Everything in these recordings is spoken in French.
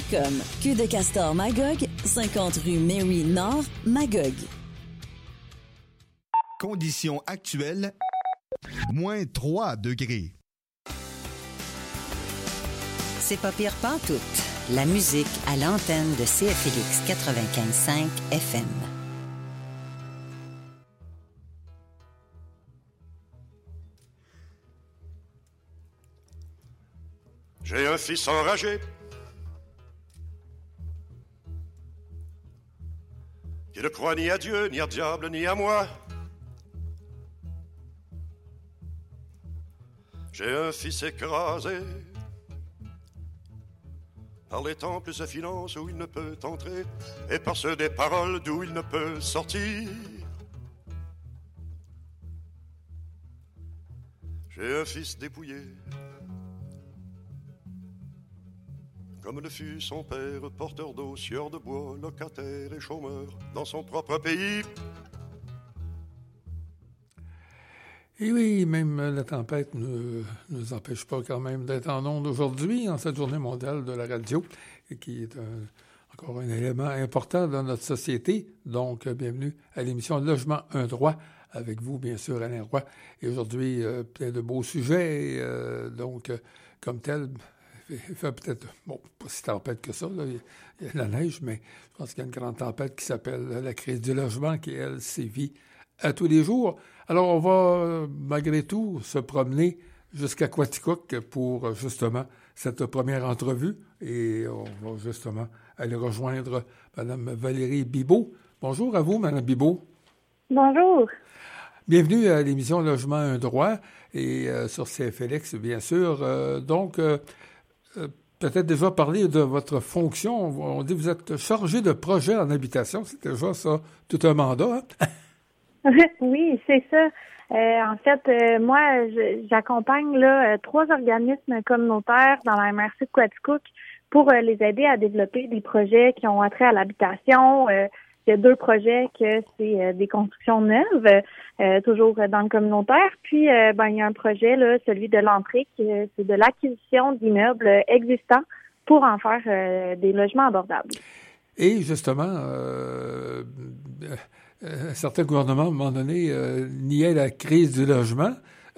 comme Queue de Castor Magog, 50 rue Mary Nord, Magog. Conditions actuelles, moins 3 degrés. C'est pas pire pantoute. La musique à l'antenne de CFLX 95.5 FM. J'ai un fils enragé qui ne croit ni à Dieu, ni à diable, ni à moi. J'ai un fils écrasé par les temples et finances où il ne peut entrer et par ceux des paroles d'où il ne peut sortir. J'ai un fils dépouillé comme le fut son père, porteur d'eau, sieur de bois, locataire et chômeur dans son propre pays. Et oui, même la tempête ne nous empêche pas quand même d'être en ondes aujourd'hui, en cette journée mondiale de la radio, et qui est encore un élément important dans notre société. Donc, bienvenue à l'émission Logement, un droit, avec vous, bien sûr, Alain Roy. Et aujourd'hui, plein de beaux sujets, donc, comme tel... Il fait peut-être, bon, pas si tempête que ça, là. Il y a la neige, mais je pense qu'il y a une grande tempête qui s'appelle la crise du logement, qui, elle, sévit à tous les jours. Alors, on va, malgré tout, se promener jusqu'à Quaticook pour, justement, cette première entrevue. Et on va, justement, aller rejoindre Mme Valérie Bibeau. Bonjour à vous, Mme Bibeau. Bonjour. Bienvenue à l'émission Logement, un droit, et sur CFLX, bien sûr. Peut-être déjà parler de votre fonction. On dit que vous êtes chargé de projet en habitation. C'est déjà ça, tout un mandat. Hein? Oui, c'est ça. En fait, moi, j'accompagne là 3 organismes communautaires dans la MRC de Quaticook pour les aider à développer des projets qui ont attrait à l'habitation. Il y a 2 projets que c'est des constructions neuves, toujours dans le communautaire. Puis, il y a un projet, là, celui de l'entrée, c'est de l'acquisition d'immeubles existants pour en faire des logements abordables. Et justement, certains gouvernements, à un moment donné, niaient la crise du logement.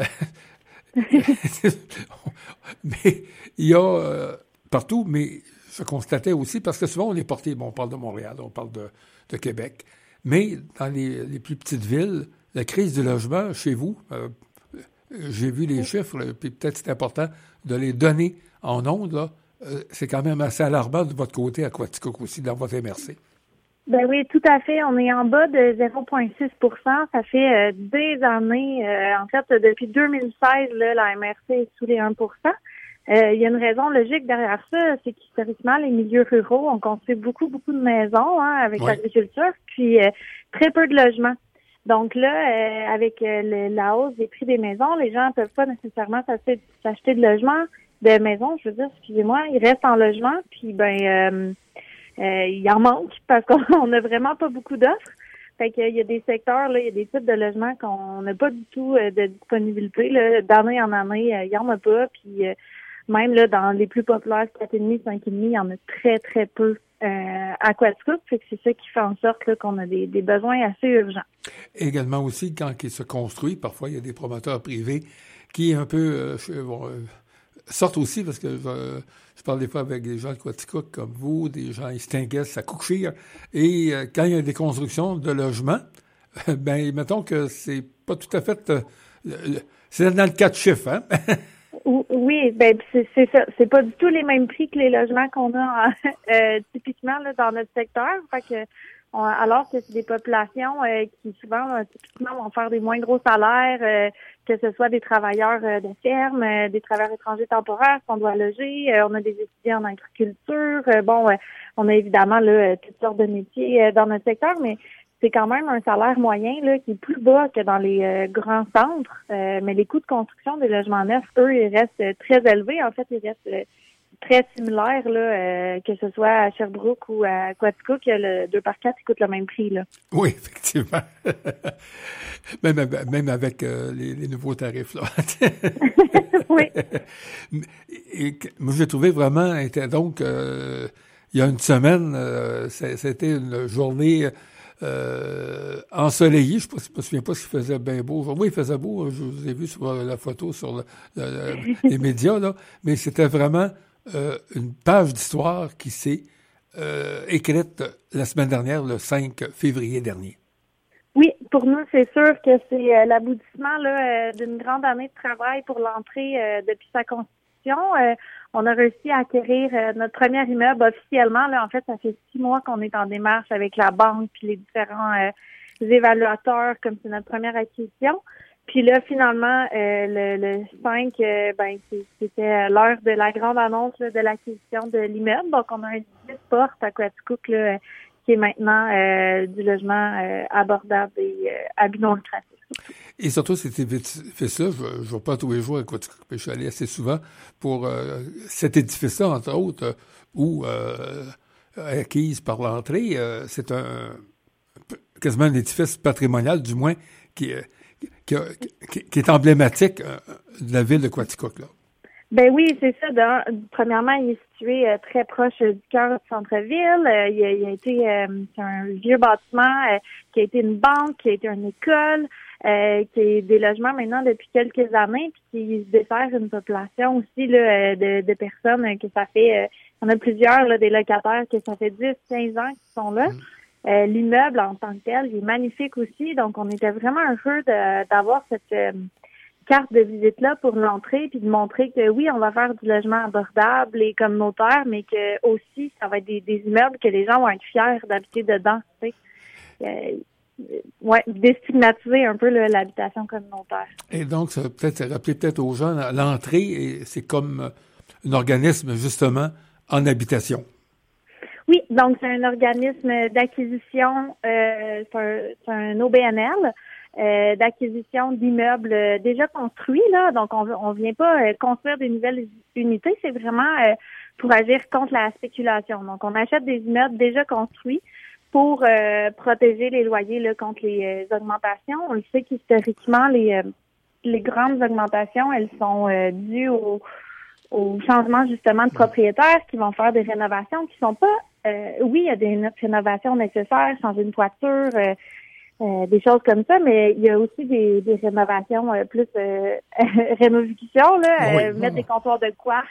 Mais il y a partout, mais je constatais aussi, parce que souvent on est porté, on parle de Montréal, on parle de Québec, mais dans les plus petites villes, la crise du logement, chez vous, j'ai vu les chiffres, puis peut-être c'est important de les donner en ondes, là, c'est quand même assez alarmant de votre côté à Quaticook aussi, dans votre MRC. Ben oui, tout à fait. On est en bas de 0,6 %. Ça fait des années, en fait, depuis 2016, là, la MRC est sous les 1 %. Il y a une raison logique derrière ça, c'est qu'historiquement, les milieux ruraux ont construit beaucoup de maisons avec l'agriculture, puis très peu de logements. Donc là, avec la hausse des prix des maisons, les gens ne peuvent pas nécessairement s'acheter de logements, de maisons, je veux dire, excusez-moi, ils restent en logement, puis il en manque parce qu'on n'a vraiment pas beaucoup d'offres. Fait qu'il y a des secteurs, là, il y a des types de logements qu'on n'a pas du tout de disponibilité. Là, d'année en année, il y en a pas, puis même là, dans les plus populaires, 4,5, 5,5, il y en a très, très peu à Quaticook. Fait que c'est ça qui fait en sorte là, qu'on a des besoins assez urgents. Également aussi, quand il se construit, parfois, il y a des promoteurs privés qui un peu sortent aussi, parce que je parle des fois avec des gens de Quaticook comme vous, des gens Istinguest à Cookshire, et quand il y a des constructions de logements, mettons que c'est pas tout à fait... c'est dans le 4 chiffres, hein? Oui, c'est ça. C'est pas du tout les mêmes prix que les logements qu'on a typiquement là, dans notre secteur. Fait que alors que c'est des populations qui souvent typiquement vont faire des moins gros salaires, que ce soit des travailleurs de ferme, des travailleurs étrangers temporaires qu'on doit loger, on a des étudiants en agriculture, on a évidemment là toutes sortes de métiers dans notre secteur, mais c'est quand même un salaire moyen là qui est plus bas que dans les grands centres, mais les coûts de construction des logements neufs, eux, ils restent très élevés. En fait, ils restent très similaires, là, que ce soit à Sherbrooke ou à Quaticook, le 2x4, il coûte le même prix, là. Oui, effectivement. même avec les nouveaux tarifs, là. Oui. Et moi, j'ai trouvé vraiment, donc, il y a une semaine, c'était une journée ensoleillée. Je ne me souviens pas s'il faisait bien beau. Oui, il faisait beau. Je vous ai vu sur la photo sur les médias, là. Mais c'était vraiment une page d'histoire qui s'est écrite la semaine dernière, le 5 février dernier. Oui, pour nous, c'est sûr que c'est l'aboutissement là, d'une grande année de travail pour l'entrée depuis sa constitution. On a réussi à acquérir notre premier immeuble officiellement. Là, en fait, ça fait 6 mois qu'on est en démarche avec la banque puis les différents évaluateurs, comme c'est notre première acquisition. Puis là, finalement, le 5, c'était l'heure de la grande annonce là, de l'acquisition de l'immeuble. Donc, on a un 10 portes à Quaticook là, qui est maintenant du logement abordable et à but non lucratif. Et surtout, cet édifice-là, je ne vais pas tous les jours à Quaticook, mais je suis allé assez souvent pour cet édifice-là, entre autres, où acquise par l'entrée, c'est quasiment un édifice patrimonial, du moins, qui est emblématique de la ville de Quaticook, là. Ben oui, c'est ça. Premièrement, il est situé très proche du cœur du centre-ville. Il a été c'est un vieux bâtiment qui a été une banque, qui a été une école, qui est des logements maintenant depuis quelques années, puis qui se dessert une population aussi là, de personnes que ça fait. Il y en a plusieurs là, des locataires que ça fait 10-15 ans qu'ils sont là. L'immeuble en tant que tel, il est magnifique aussi. Donc, on était vraiment heureux d'avoir cette carte de visite-là pour l'entrée, puis de montrer que oui, on va faire du logement abordable et communautaire, mais que aussi, ça va être des immeubles que les gens vont être fiers d'habiter dedans. Tu sais. Déstigmatiser un peu l'habitation communautaire. Et donc, ça va peut-être rappeler aux gens, l'entrée, c'est comme un organisme, justement, en habitation. Oui, donc c'est un organisme d'acquisition, c'est un OBNL, d'acquisition d'immeubles déjà construits, là. Donc, on vient pas construire des nouvelles unités, c'est vraiment pour agir contre la spéculation. Donc, on achète des immeubles déjà construits pour protéger les loyers là, contre les augmentations. On le sait qu'historiquement, les grandes augmentations, elles sont dues au changement justement de propriétaires qui vont faire des rénovations qui sont pas oui, il y a des rénovations nécessaires, changer une toiture, des choses comme ça, mais il y a aussi des rénovations plus rénoviction, là, mettre des comptoirs de quartz,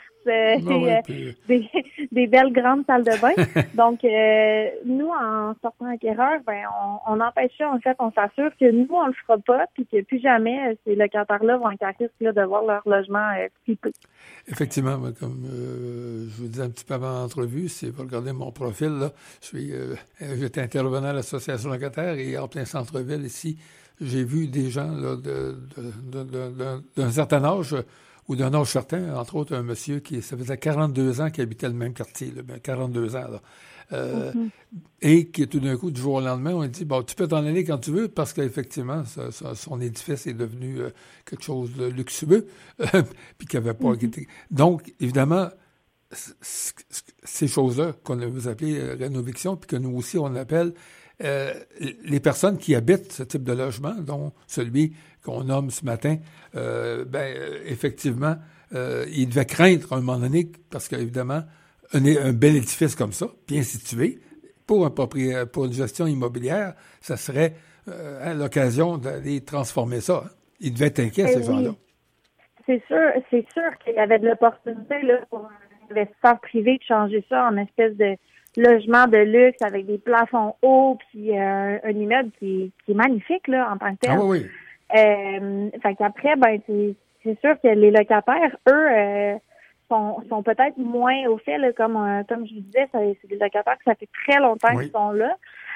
des belles grandes salles de bain. Donc, nous, en sortant acquéreur, on empêche ça. En fait, on s'assure que nous, on le fera pas, puis que plus jamais ces locataires-là vont être à risque là, de voir leur logement flippé. Effectivement, comme je vous disais un petit peu avant l'entrevue, si vous regardez mon profil, là, j'étais intervenant à l'association locataire et en plein centre-ville ici, j'ai vu des gens là, d'un certain âge ou d'un âge certain, entre autres un monsieur ça faisait 42 ans qu'il habitait le même quartier, là, 42 ans, là. Et qui tout d'un coup, du jour au lendemain, on dit, tu peux t'en aller quand tu veux, parce qu'effectivement, son édifice est devenu quelque chose de luxueux, puis qu'il n'avait pas été. Donc, évidemment, ces choses-là qu'on vous appelez rénoviction, puis que nous aussi, on appelle les personnes qui habitent ce type de logement, dont celui qu'on nomme ce matin, effectivement, il devait craindre à un moment donné, parce qu'évidemment, un bel édifice comme ça, bien situé, pour une gestion immobilière, ça serait l'occasion d'aller transformer ça. Il devait être inquiet, ces gens-là. C'est sûr qu'il y avait de l'opportunité là, pour un investisseur privé de changer ça en espèce de logement de luxe avec des plafonds hauts, puis un immeuble qui est magnifique là, en tant que tel. Ah oui. Fait qu'après, c'est sûr que les locataires, eux, sont peut-être moins au fait, là, comme je vous disais, c'est des locataires que ça fait très longtemps qu'ils sont là.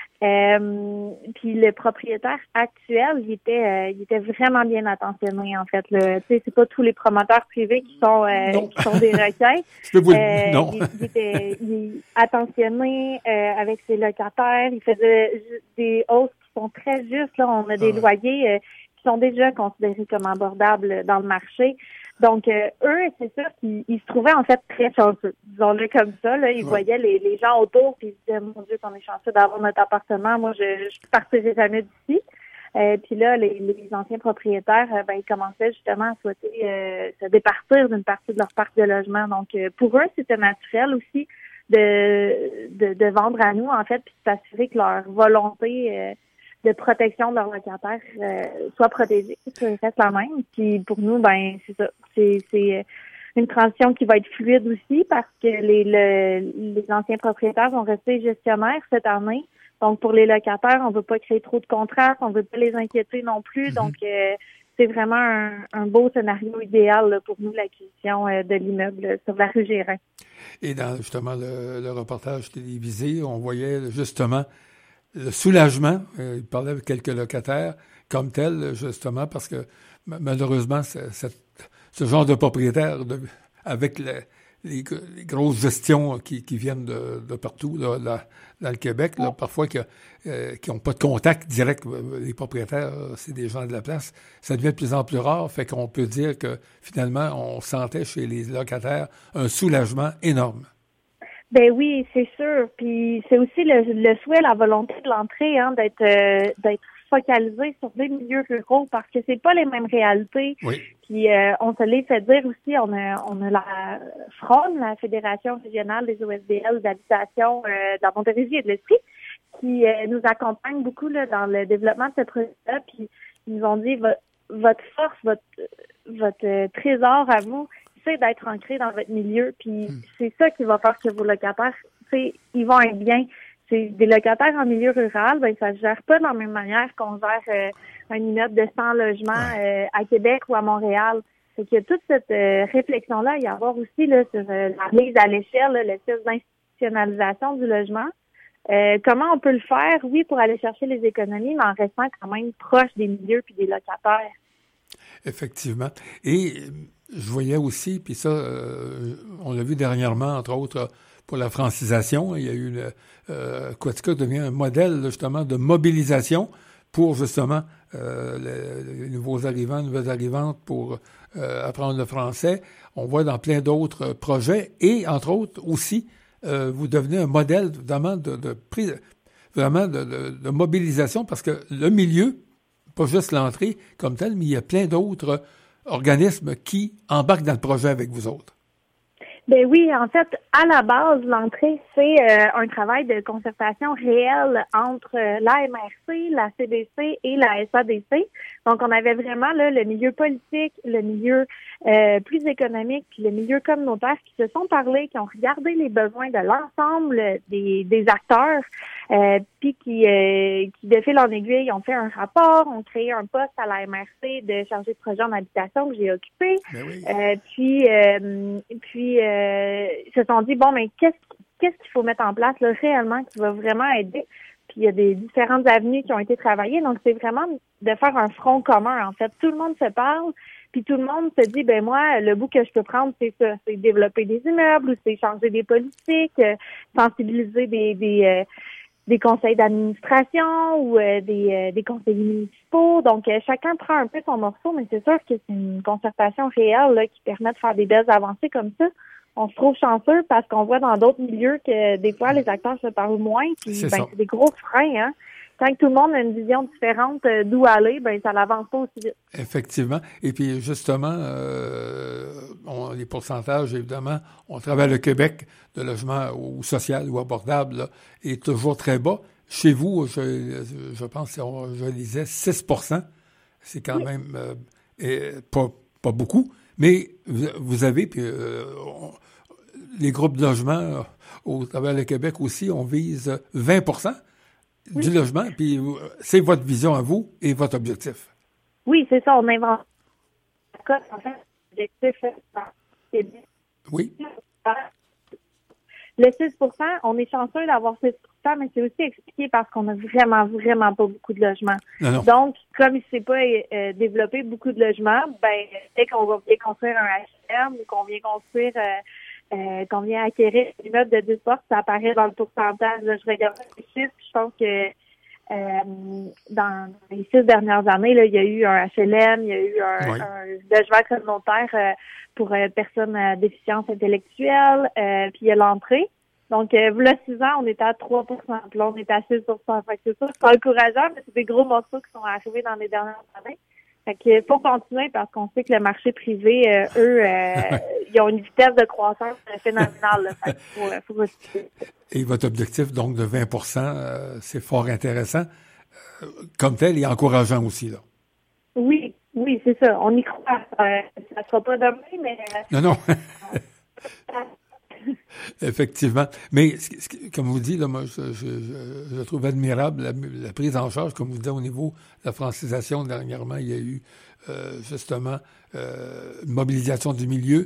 Puis le propriétaire actuel, il était vraiment bien attentionné, en fait. Tu sais, c'est pas tous les promoteurs privés qui sont des requins. Je peux vous non. Il était attentionné avec ses locataires. Il faisait des hausses qui sont très justes. Là, on a des loyers qui sont déjà considérés comme abordables dans le marché. Donc, eux, c'est sûr qu'ils se trouvaient en fait très chanceux. Disons-le comme ça. Là, ils voyaient les gens autour puis ils se disaient, mon Dieu, qu'on est chanceux d'avoir notre appartement. Moi, je partirai jamais d'ici. Puis là, les anciens propriétaires, ils commençaient justement à souhaiter se départir d'une partie de leur parc de logement. Donc, pour eux, c'était naturel aussi de vendre à nous, en fait, puis de s'assurer que leur volonté de protection de leurs locataires soit protégée, ça reste la même. Puis pour nous, ben c'est ça. C'est une transition qui va être fluide aussi parce que les anciens propriétaires vont rester gestionnaires cette année. Donc pour les locataires, on veut pas créer trop de contraintes, on veut pas les inquiéter non plus. Mm-hmm. Donc c'est vraiment un beau scénario idéal là, pour nous, l'acquisition de l'immeuble sur la rue Gérin. Et dans justement le reportage télévisé, on voyait justement le soulagement. Il parlait avec quelques locataires comme tel, justement, parce que malheureusement, ce genre de propriétaire, avec les grosses gestions qui viennent de partout là, dans le Québec, là, parfois qui n'ont pas de contact direct, les propriétaires, c'est des gens de la place, ça devient de plus en plus rare, fait qu'on peut dire que finalement, on sentait chez les locataires un soulagement énorme. Ben oui, c'est sûr. Puis c'est aussi le souhait, la volonté de l'entrée, hein, d'être focalisé sur des milieux ruraux parce que c'est pas les mêmes réalités. Oui. Puis on se l'est fait dire aussi, on a la FRON, la Fédération régionale des OSBL d'habitation de la Montérégie et de l'Estrie, qui nous accompagne beaucoup là, dans le développement de ce projet-là. Puis ils nous ont dit votre force, votre trésor à vous, c'est d'être ancré dans votre milieu. Puis c'est ça qui va faire que vos locataires, ils vont être bien. C'est des locataires en milieu rural, ben ça se gère pas de la même manière qu'on gère un immeuble de 100 logements à Québec ou à Montréal. Fait qu'il y a toute cette réflexion-là à y avoir aussi là, sur la mise à l'échelle, là, l'espèce d'institutionnalisation du logement. Comment on peut le faire, oui, pour aller chercher les économies, mais en restant quand même proche des milieux puis des locataires. Effectivement. Et je voyais aussi, puis ça, on l'a vu dernièrement, entre autres, pour la francisation. Il y a eu Quaticook devient un modèle, justement, de mobilisation pour, justement, les nouveaux arrivants, nouvelles arrivantes pour apprendre le français. On voit dans plein d'autres projets. Et, entre autres, aussi, vous devenez un modèle, vraiment, de mobilisation parce que le milieu, pas juste l'entrée comme tel, mais il y a plein d'autres organismes qui embarquent dans le projet avec vous autres. Ben oui, en fait, à la base, l'entrée, c'est un travail de concertation réel entre la MRC, la CDC et la SADC. Donc, on avait vraiment là le milieu politique, le milieu plus économique, puis le milieu communautaire qui se sont parlé, qui ont regardé les besoins de l'ensemble des acteurs, puis qui de fil en aiguille, ont fait un rapport, ont créé un poste à la MRC de chargé de projet en habitation que j'ai occupé. Ben oui. Puis se sont dit, bon, mais qu'est-ce qu'il faut mettre en place là, réellement qui va vraiment aider? Puis il y a des différentes avenues qui ont été travaillées. Donc, c'est vraiment de faire un front commun, en fait. Tout le monde se parle, puis tout le monde se dit, ben moi, le bout que je peux prendre, c'est ça. C'est développer des immeubles ou c'est changer des politiques, sensibiliser des conseils d'administration ou des conseillers municipaux. Donc, chacun prend un peu son morceau, mais c'est sûr que c'est une concertation réelle là, qui permet de faire des belles avancées comme ça. On se trouve chanceux parce qu'on voit dans d'autres milieux que des fois, les acteurs se parlent moins. Puis, c'est des gros freins. Hein? Tant que tout le monde a une vision différente d'où aller, ben ça n'avance pas aussi vite. Effectivement. Et puis, justement, les pourcentages, évidemment, on travaille le Québec de logement ou social ou abordable là, est toujours très bas. Chez vous, je pense, je lisais 6%. C'est quand même pas beaucoup. Mais vous avez, puis les groupes de logement au travers le Québec aussi, on vise 20% du logement, puis c'est votre vision à vous et votre objectif. Oui, c'est ça, on invente. En fait, l'objectif, c'est bien. Oui. Le 6%, on est chanceux d'avoir 6%, mais c'est aussi expliqué parce qu'on a vraiment, vraiment pas beaucoup de logements. Non. Donc, comme il ne s'est pas développé beaucoup de logements, ben, dès qu'on va bien construire un HLM ou qu'on vient construire, qu'on vient acquérir un immeuble de 10 portes, ça apparaît dans le pourcentage. Là, je regarde les chiffres, je pense que dans les 6 dernières années, là, il y a eu un HLM, il y a eu un logement communautaire pour personnes à déficience intellectuelle, puis il y a l'entrée. Donc, là, 6 ans, on était à 3%, puis là, on est à 6%. Fait que c'est sûr, c'est encourageant, mais c'est des gros morceaux qui sont arrivés dans les dernières années. Fait que faut continuer parce qu'on sait que le marché privé, ils ont une vitesse de croissance phénoménale. Là. Fait qu'il faut restituer. Et votre objectif, donc, de 20 c'est fort intéressant. Comme tel et encourageant aussi, là. Oui, c'est ça. On y croit. Ça sera pas demain, mais... Non. Effectivement. Mais, comme vous dites, là, moi, je trouve admirable la prise en charge, comme vous dites, au niveau de la francisation. Dernièrement, il y a eu, justement, une mobilisation du milieu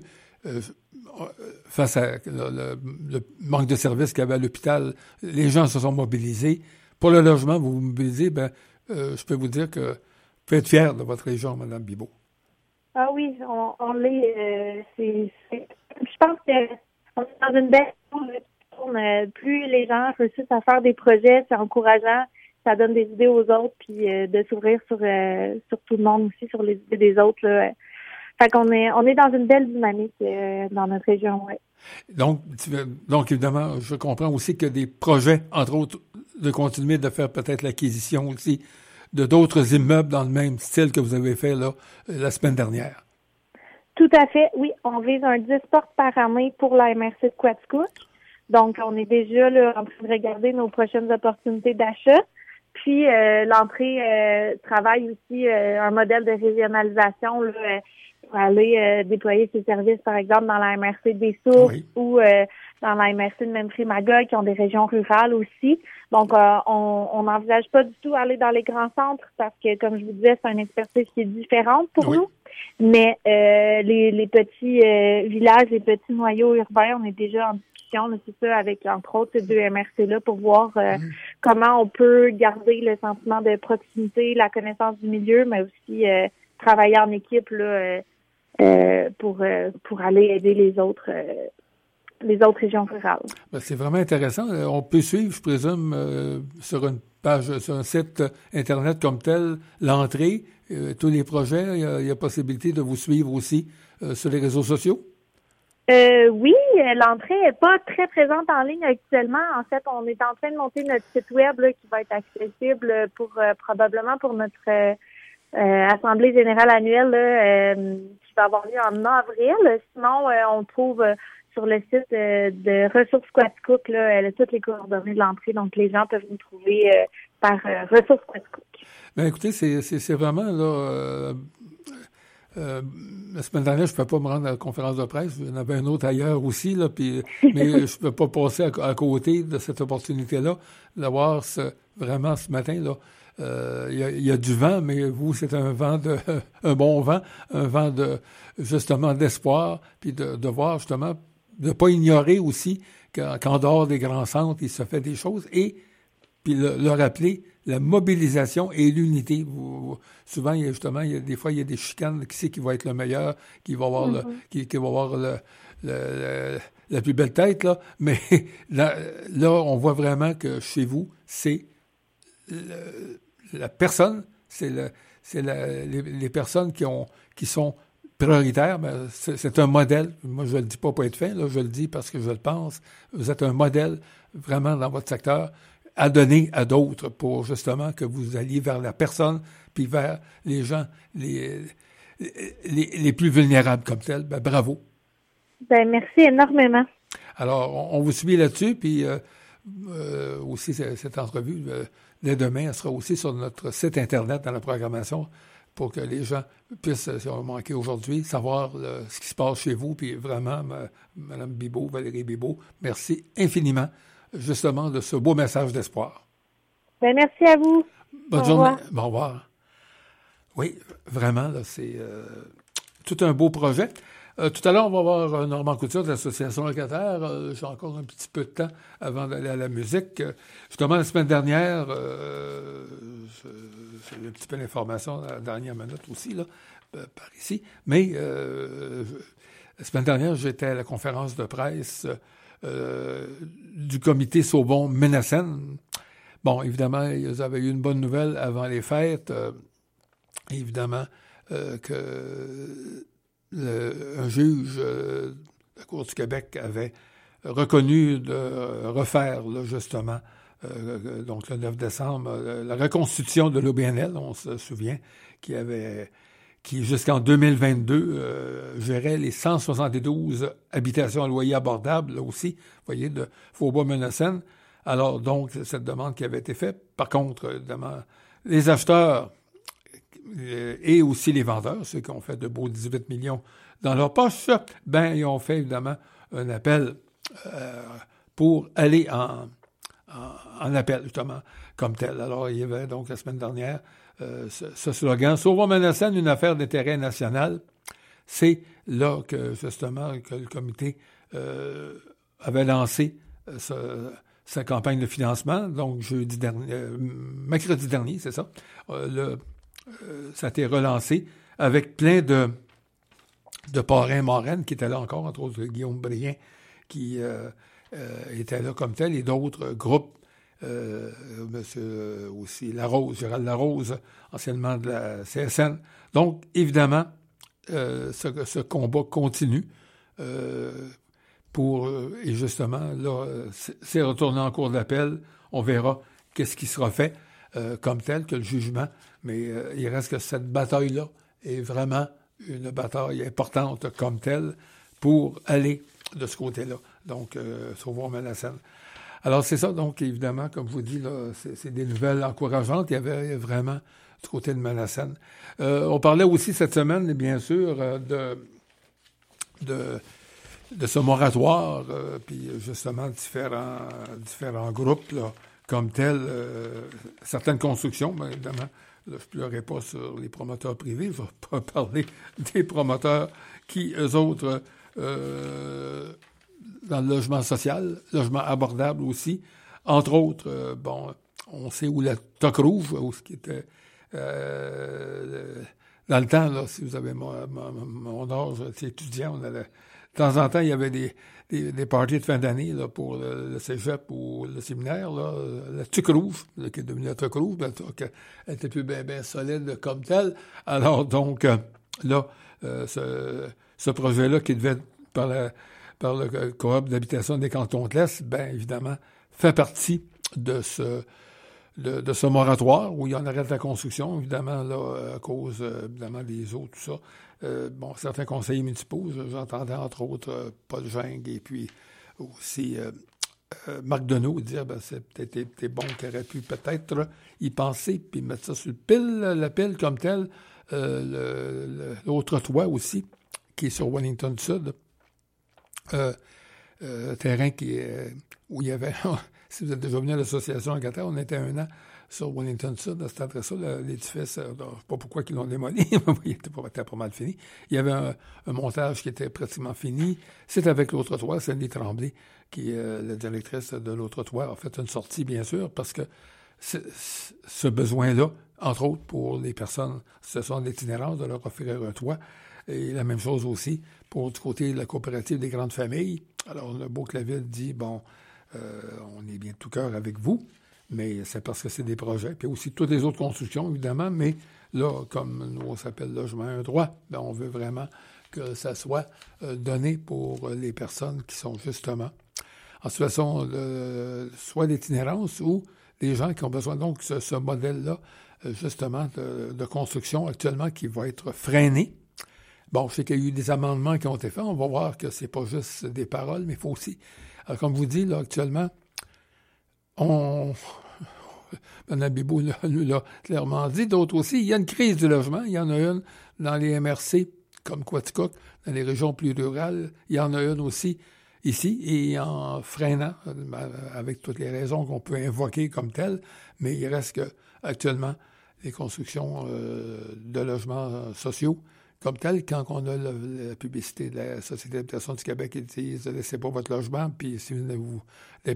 face à le manque de services qu'il y avait à l'hôpital. Les gens se sont mobilisés. Pour le logement, vous vous mobilisez, je peux vous dire que vous pouvez être fier de votre région, Mme Bibeau. Ah oui, on l'est. Je pense que on est dans une belle zone. Plus les gens réussissent à faire des projets, c'est encourageant. Ça donne des idées aux autres, puis de s'ouvrir sur tout le monde aussi, sur les idées des autres. Là. Fait qu'on est dans une belle dynamique dans notre région, ouais. Donc, évidemment, je comprends aussi qu'il y a des projets, entre autres, de continuer de faire peut-être l'acquisition aussi de d'autres immeubles dans le même style que vous avez fait là la semaine dernière. Tout à fait, oui. On vise un 10 portes par année pour la MRC de Quaticook. Donc, on est déjà là en train de regarder nos prochaines opportunités d'achat. Puis, l'entrée travaille aussi un modèle de régionalisation là, pour aller déployer ses services, par exemple, dans la MRC des Sources ou dans la MRC de Memphrey-Magog, qui ont des régions rurales aussi. Donc, on n'envisage pas du tout aller dans les grands centres parce que, comme je vous disais, c'est une expertise qui est différente pour nous. Mais les petits villages, les petits noyaux urbains, on est déjà en discussion, là, c'est ça, avec, entre autres, ces deux MRC-là pour voir comment on peut garder le sentiment de proximité, la connaissance du milieu, mais aussi travailler en équipe là, pour aller aider les autres régions rurales. Ben, c'est vraiment intéressant. On peut suivre, je présume, sur une page, sur un site Internet comme tel, l'entrée, tous les projets, il y a possibilité de vous suivre aussi sur les réseaux sociaux? Oui, l'entrée n'est pas très présente en ligne actuellement. En fait, on est en train de monter notre site web là, qui va être accessible pour probablement pour notre Assemblée générale annuelle là, qui va avoir lieu en avril. Sinon, on trouve sur le site de Ressources Quaticook là, toutes les coordonnées de l'entrée. Donc, les gens peuvent nous trouver par Ressources Quaticook. Ben, écoutez, c'est vraiment là. La semaine dernière, je ne peux pas me rendre à la conférence de presse. Il y en avait un autre ailleurs aussi, là, mais je ne peux pas passer à côté de cette opportunité-là, d'avoir vraiment ce matin, là. Il y a du vent, mais vous, c'est un bon vent, un vent justement d'espoir, puis de voir justement, de ne pas ignorer aussi qu'en dehors des grands centres, il se fait des choses, et puis le rappeler, la mobilisation et l'unité. Souvent, des fois, il y a des chicanes. Qui c'est qui va être le meilleur, qui va avoir qui va avoir la plus belle tête, là. Mais là, on voit vraiment que chez vous, c'est la personne, c'est les personnes qui sont prioritaires. Ben, c'est un modèle. Moi, je le dis pas pour être fin, là, je le dis parce que je le pense. Vous êtes un modèle vraiment dans votre secteur à donner à d'autres pour justement que vous alliez vers la personne puis vers les gens les plus vulnérables comme tels. Ben, bravo. Ben, merci énormément. Alors, on vous suit là-dessus, puis aussi cette entrevue, dès demain, elle sera aussi sur notre site Internet dans la programmation pour que les gens puissent, si on a manqué aujourd'hui, savoir ce qui se passe chez vous. Puis vraiment, Mme Bibeau, Valérie Bibeau, merci infiniment justement de ce beau message d'espoir. Ben, merci à vous. Bonne journée. Au revoir. Oui, vraiment, là, c'est tout un beau projet. Tout à l'heure, on va voir Normand Couture de l'Association locataire. J'ai encore un petit peu de temps avant d'aller à la musique. Justement, la semaine dernière, j'ai un petit peu d'informations à la dernière minute aussi, là, par ici. Mais la semaine dernière, j'étais à la conférence de presse du comité Sauvons-Ménacène. Bon, évidemment, ils avaient eu une bonne nouvelle avant les fêtes. Évidemment que un juge de la Cour du Québec avait reconnu de refaire, là, justement, donc le 9 décembre, la reconstitution de l'OBNL, on se souvient, qui avait qui jusqu'en 2022 gérait les 172 habitations à loyer abordable, là aussi, vous voyez, de Faubourg-Menessen. Alors, donc, cette demande qui avait été faite. Par contre, évidemment, les acheteurs et aussi les vendeurs, ceux qui ont fait de beaux 18 millions dans leur poche, ben ils ont fait évidemment un appel pour aller en appel, justement, comme tel. Alors, il y avait donc la semaine dernière ce slogan « Sauvons-Menessen, une affaire d'intérêt national ». C'est là que, justement, que le comité avait lancé sa campagne de financement. Donc, mercredi dernier, c'est ça. Ça a été relancé avec plein de parrains marraines qui étaient là encore, entre autres Guillaume Brien, qui était là comme tel, et d'autres groupes. Monsieur aussi Larose, Gérald Larose, anciennement de la CSN. Donc, évidemment, ce combat continue et justement, là, c'est retourné en cours d'appel. On verra qu'est-ce qui sera fait comme tel, que le jugement. Mais il reste que cette bataille-là est vraiment une bataille importante comme telle pour aller de ce côté-là. Donc, Sauvons-Menessen. Alors, c'est ça. Donc, évidemment, comme je vous dis, là, c'est des nouvelles encourageantes. Il y avait vraiment du côté de Menessen. On parlait aussi cette semaine, bien sûr, de ce moratoire, puis justement, différents groupes, là, comme tel, certaines constructions, bien évidemment. Là, je ne pleurais pas sur les promoteurs privés. Je ne vais pas parler des promoteurs qui, eux autres, dans le logement social, logement abordable aussi. Entre autres, on sait où la Toc Rouge, où ce qui était dans le temps, là, si vous avez mon âge étudiant, on allait, de temps en temps, il y avait des parties de fin d'année là, pour le cégep ou le séminaire, là, la Toc Rouge, là, qui est devenue la Toc Rouge, elle était plus bien solide comme telle. Alors donc, là, ce projet-là qui devait être par le coop d'habitation des cantons de l'Est, bien évidemment, fait partie de ce moratoire où il y en arrête la construction, évidemment, là, à cause, évidemment, des eaux, tout ça. Certains conseillers municipaux, j'entendais entre autres Paul Geng et puis aussi Marc Deneau dire c'est peut-être été bon qu'il aurait pu peut-être y penser puis mettre ça sur la pile comme tel. L'autre toit aussi, qui est sur Wellington Sud. Terrain où il y avait, si vous êtes déjà venu à l'association Angleterre, on était 1 an sur Wellington Sud, à cet adresse l'édifice, je ne sais pas pourquoi ils l'ont démoli, mais il était pas mal fini. Il y avait un montage qui était pratiquement fini. C'est avec l'autre toit, Cindy Tremblay, qui est la directrice de l'autre toit, a fait une sortie, bien sûr, parce que ce besoin-là, entre autres pour les personnes, ce sont d'itinérance, de leur offrir un toit. Et la même chose aussi pour du côté de la coopérative des grandes familles. Alors, le Beau-Claville dit, on est bien de tout cœur avec vous, mais c'est parce que c'est des projets. Puis aussi toutes les autres constructions, évidemment, mais là, comme nous, on s'appelle Logement un droit, on veut vraiment que ça soit donné pour les personnes qui sont justement en situation soit d'itinérance ou les gens qui ont besoin. Donc, ce modèle-là, justement, de construction actuellement qui va être freiné. Bon, je sais qu'il y a eu des amendements qui ont été faits. On va voir que c'est pas juste des paroles, mais il faut aussi... Alors, comme vous dites, là, actuellement, Mme Bibot nous l'a clairement dit, d'autres aussi, il y a une crise du logement. Il y en a une dans les MRC, comme Quaticook, dans les régions plus rurales. Il y en a une aussi ici, et en freinant, avec toutes les raisons qu'on peut invoquer comme telles, mais il reste que actuellement les constructions de logements sociaux, comme tel, quand on a la publicité de la Société d'habitation du Québec qui dit « laissez pas votre logement, puis si vous dépêchez-vous »,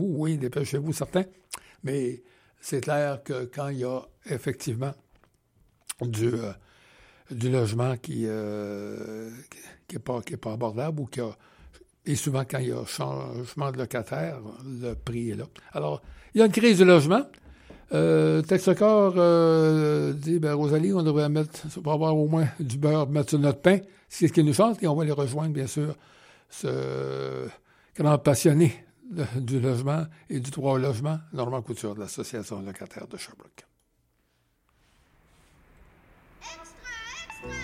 oui, dépêchez-vous, certains, mais c'est clair que quand il y a effectivement du logement qui est pas abordable ou et souvent quand il y a changement de locataire, le prix est là. Alors, il y a une crise du logement. Texacor dit, Rosalie, on devrait pour avoir au moins du beurre, mettre sur notre pain. C'est ce qui nous chante, et on va les rejoindre, bien sûr, ce grand passionné du logement et du droit au logement, Normand Couture de l'Association locataire de Sherbrooke. Extra, extra!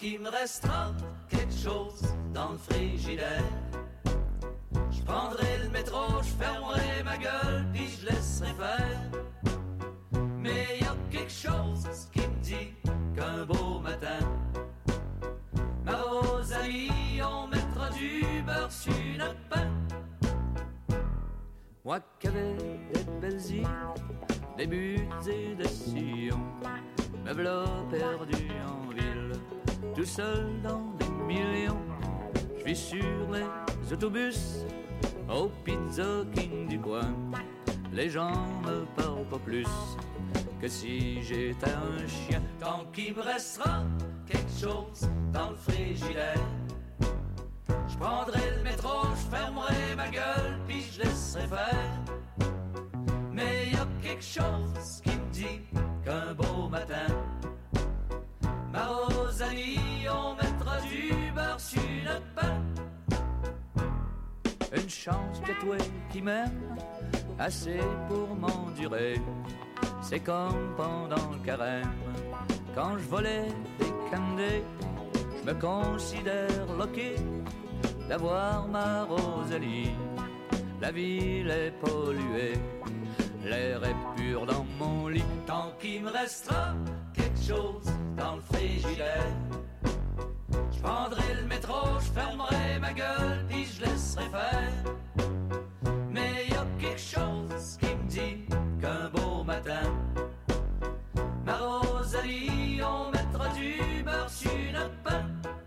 qu'il me restera quelque chose dans le frigidaire. Je prendrai le métro, je fermerai ma gueule, puis je laisserai faire. Mais y a quelque chose qui me dit qu'un beau matin, ma Rosalie, on mettra du beurre sur notre pain. Moi qui avais des belles îles, des buttes et des sillons, me v'là perdu en ville, tout seul dans des millions. Je vis sur les autobus, au Pizza King du coin. Les gens me parlent pas plus que si j'étais un chien. Tant qu'il me restera quelque chose dans le frigidaire, je prendrai le métro, je fermerai ma gueule, puis je laisserai faire. Mais y a quelque chose qui me dit qu'un beau matin, ma Rosalie, on mettra du beurre sur notre pain. Une chance que toi qui m'aimes assez pour m'endurer. C'est comme pendant le carême, quand je volais des candés. Je me considère loqué d'avoir ma Rosalie. La ville est polluée, l'air est pur dans mon lit. Tant qu'il me restera quelque chose dans le frigidaire, je prendrai le métro, je fermerai ma gueule, puis je laisserai faire. Mais y a quelque chose qui me dit qu'un beau matin, ma Rosalie, on mettra du beurre sur notre pain.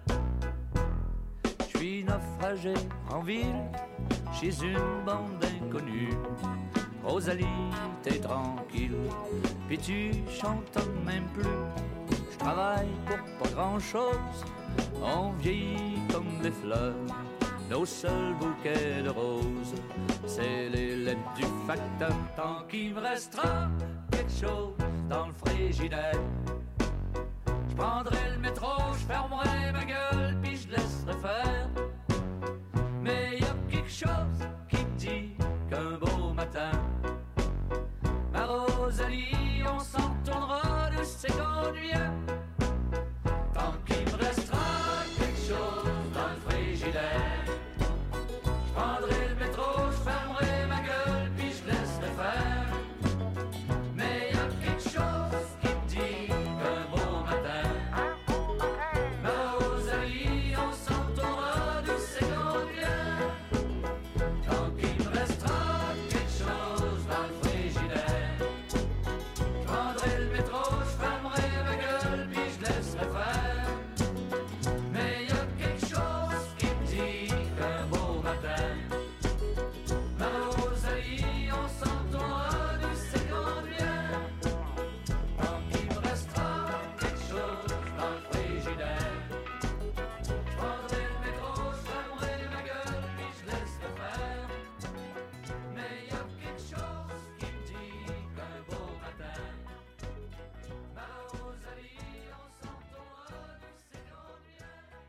Je suis naufragé en ville, chez une bande d'inconnus. Rosalie, t'es tranquille, puis tu chantonnes même plus. Je travaille pour pas grand-chose, on vieillit comme des fleurs. Nos seuls bouquets de roses, c'est les lettres du facteur. Tant qu'il me restera quelque chose dans le frigidaire, je prendrai le métro, je fermerai ma gueule, puis je laisserai faire. Mais y a quelque chose qui me dit qu'un beau matin, ma Rosalie, on s'en tournera de ses conduits. Tant qu'il me restera quelque chose dans le frigidaire, je prendrai le métro, je fermerai ma gueule, puis je laisserai faire. Mais y a quelque chose qui me dit qu'un beau matin, ma Rosalie, on s'en tournera de ses conduits. Tant qu'il me restera quelque chose dans le frigidaire, je prendrai le métro, je fermerai ma gueule, puis je laisserai faire. Mais y a quelque chose qui me dit qu'un beau matin, ma Rosalie, on s'entendra de ses conduits. Tant qu'il me restera quelque chose dans le frigidaire, je prendrai le métro, je fermerai ma gueule, puis je laisserai faire. Mais y a quelque chose qui me dit qu'un beau matin, ma Rosalie, on s'entendra de ses conduits.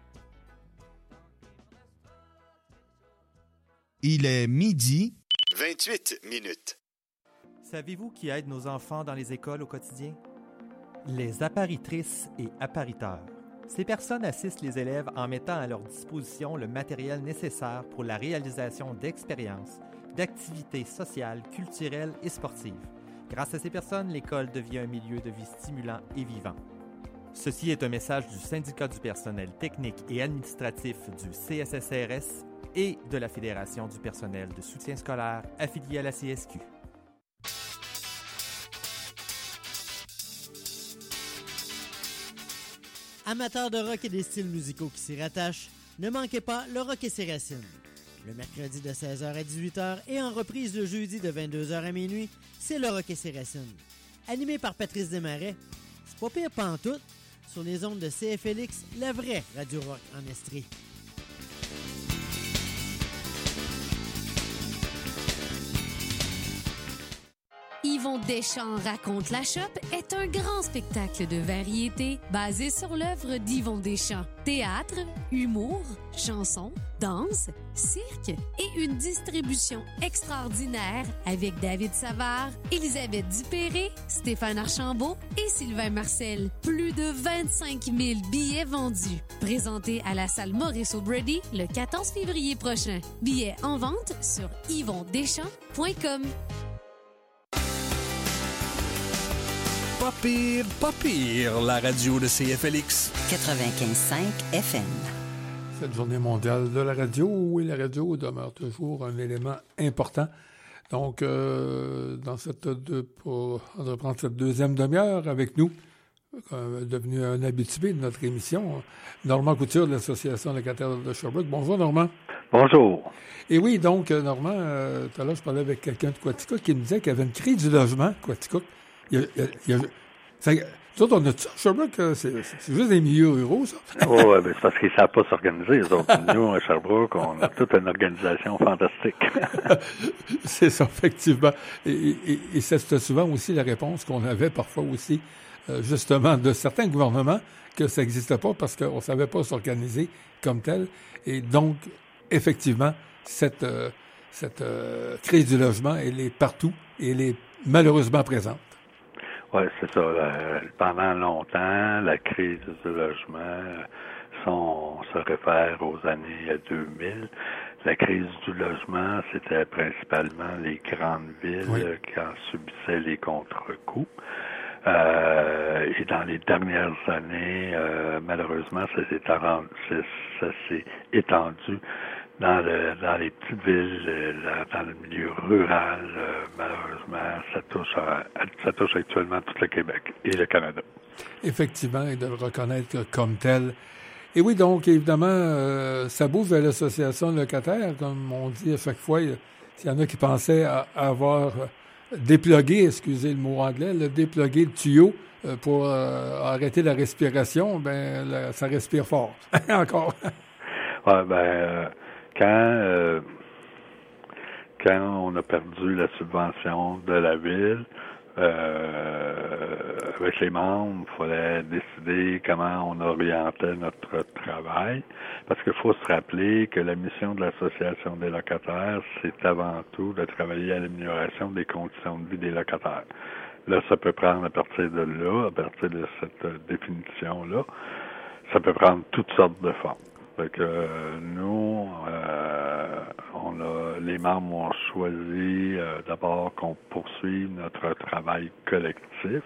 Il est midi, 28 minutes. Savez-vous qui aide nos enfants dans les écoles au quotidien? Les apparitrices et appariteurs. Ces personnes assistent les élèves en mettant à leur disposition le matériel nécessaire pour la réalisation d'expériences, d'activités sociales, culturelles et sportives. Grâce à ces personnes, l'école devient un milieu de vie stimulant et vivant. Ceci est un message du Syndicat du personnel technique et administratif du CSSRS et de la Fédération du personnel de soutien scolaire affiliée à la CSQ. Amateurs de rock et des styles musicaux qui s'y rattachent, ne manquez pas le Rock et ses racines. Le mercredi de 16h à 18h et en reprise le jeudi de 22h à minuit, c'est le Rock et ses racines. Animé par Patrice Desmarais, c'est pas pire pantoute, sur les ondes de CFLX, la vraie radio rock en Estrie. Yvon Deschamps raconte la shop est un grand spectacle de variété basé sur l'œuvre d'Yvon Deschamps. Théâtre, humour, chansons, danse, cirque et une distribution extraordinaire avec David Savard, Élisabeth Dupéré, Stéphane Archambault et Sylvain Marcel. Plus de 25 000 billets vendus. Présenté à la salle Maurice O'Brady le 14 février prochain. Billets en vente sur yvondeschamps.com. Pas pire, la radio de CFLX. 95.5 FM. Cette journée mondiale de la radio, oui, la radio demeure toujours un élément important. Donc, pour reprendre cette deuxième demi-heure avec nous, devenu un habitué de notre émission, Normand Couture de l'Association locataire de Sherbrooke. Bonjour, Normand. Bonjour. Et oui, donc, Normand, tout à l'heure, je parlais avec quelqu'un de Quaticook qui me disait qu'il y avait une crise du logement, Quaticook. Nous autres, on a ça, Sherbrooke, c'est juste des milieux ruraux, ça. Oui, ben c'est parce qu'ils ne savent pas s'organiser. Nous, à Sherbrooke, on a toute une organisation fantastique. C'est ça, effectivement. Et c'est souvent aussi la réponse qu'on avait parfois aussi, justement, de certains gouvernements, que ça n'existait pas parce qu'on ne savait pas s'organiser comme tel. Et donc, effectivement, cette crise du logement, elle est partout et elle est malheureusement présente. Oui, c'est ça. Pendant longtemps, la crise du logement, se réfère aux années 2000. La crise du logement, c'était principalement les grandes villes qui en subissaient les contre-coups. Et dans les dernières années, malheureusement, ça s'est étendu dans les petites villes, dans le milieu rural. Malheureusement, ça touche actuellement tout le Québec et le Canada. Effectivement, et de le reconnaître comme tel. Et oui, donc, évidemment, ça bouge vers l'association locataire, comme on dit à chaque fois. S'il y en a qui pensaient avoir déplugué, excusez le mot anglais, déplugué le tuyau pour arrêter la respiration, ça respire fort. Encore. Ouais, quand on a perdu la subvention de la ville, avec les membres, il fallait décider comment on orientait notre travail. Parce qu'il faut se rappeler que la mission de l'Association des locataires, c'est avant tout de travailler à l'amélioration des conditions de vie des locataires. Là, ça peut prendre à partir de là, à partir de cette définition-là, ça peut prendre toutes sortes de formes. Fait que nous, les membres ont choisi d'abord qu'on poursuive notre travail collectif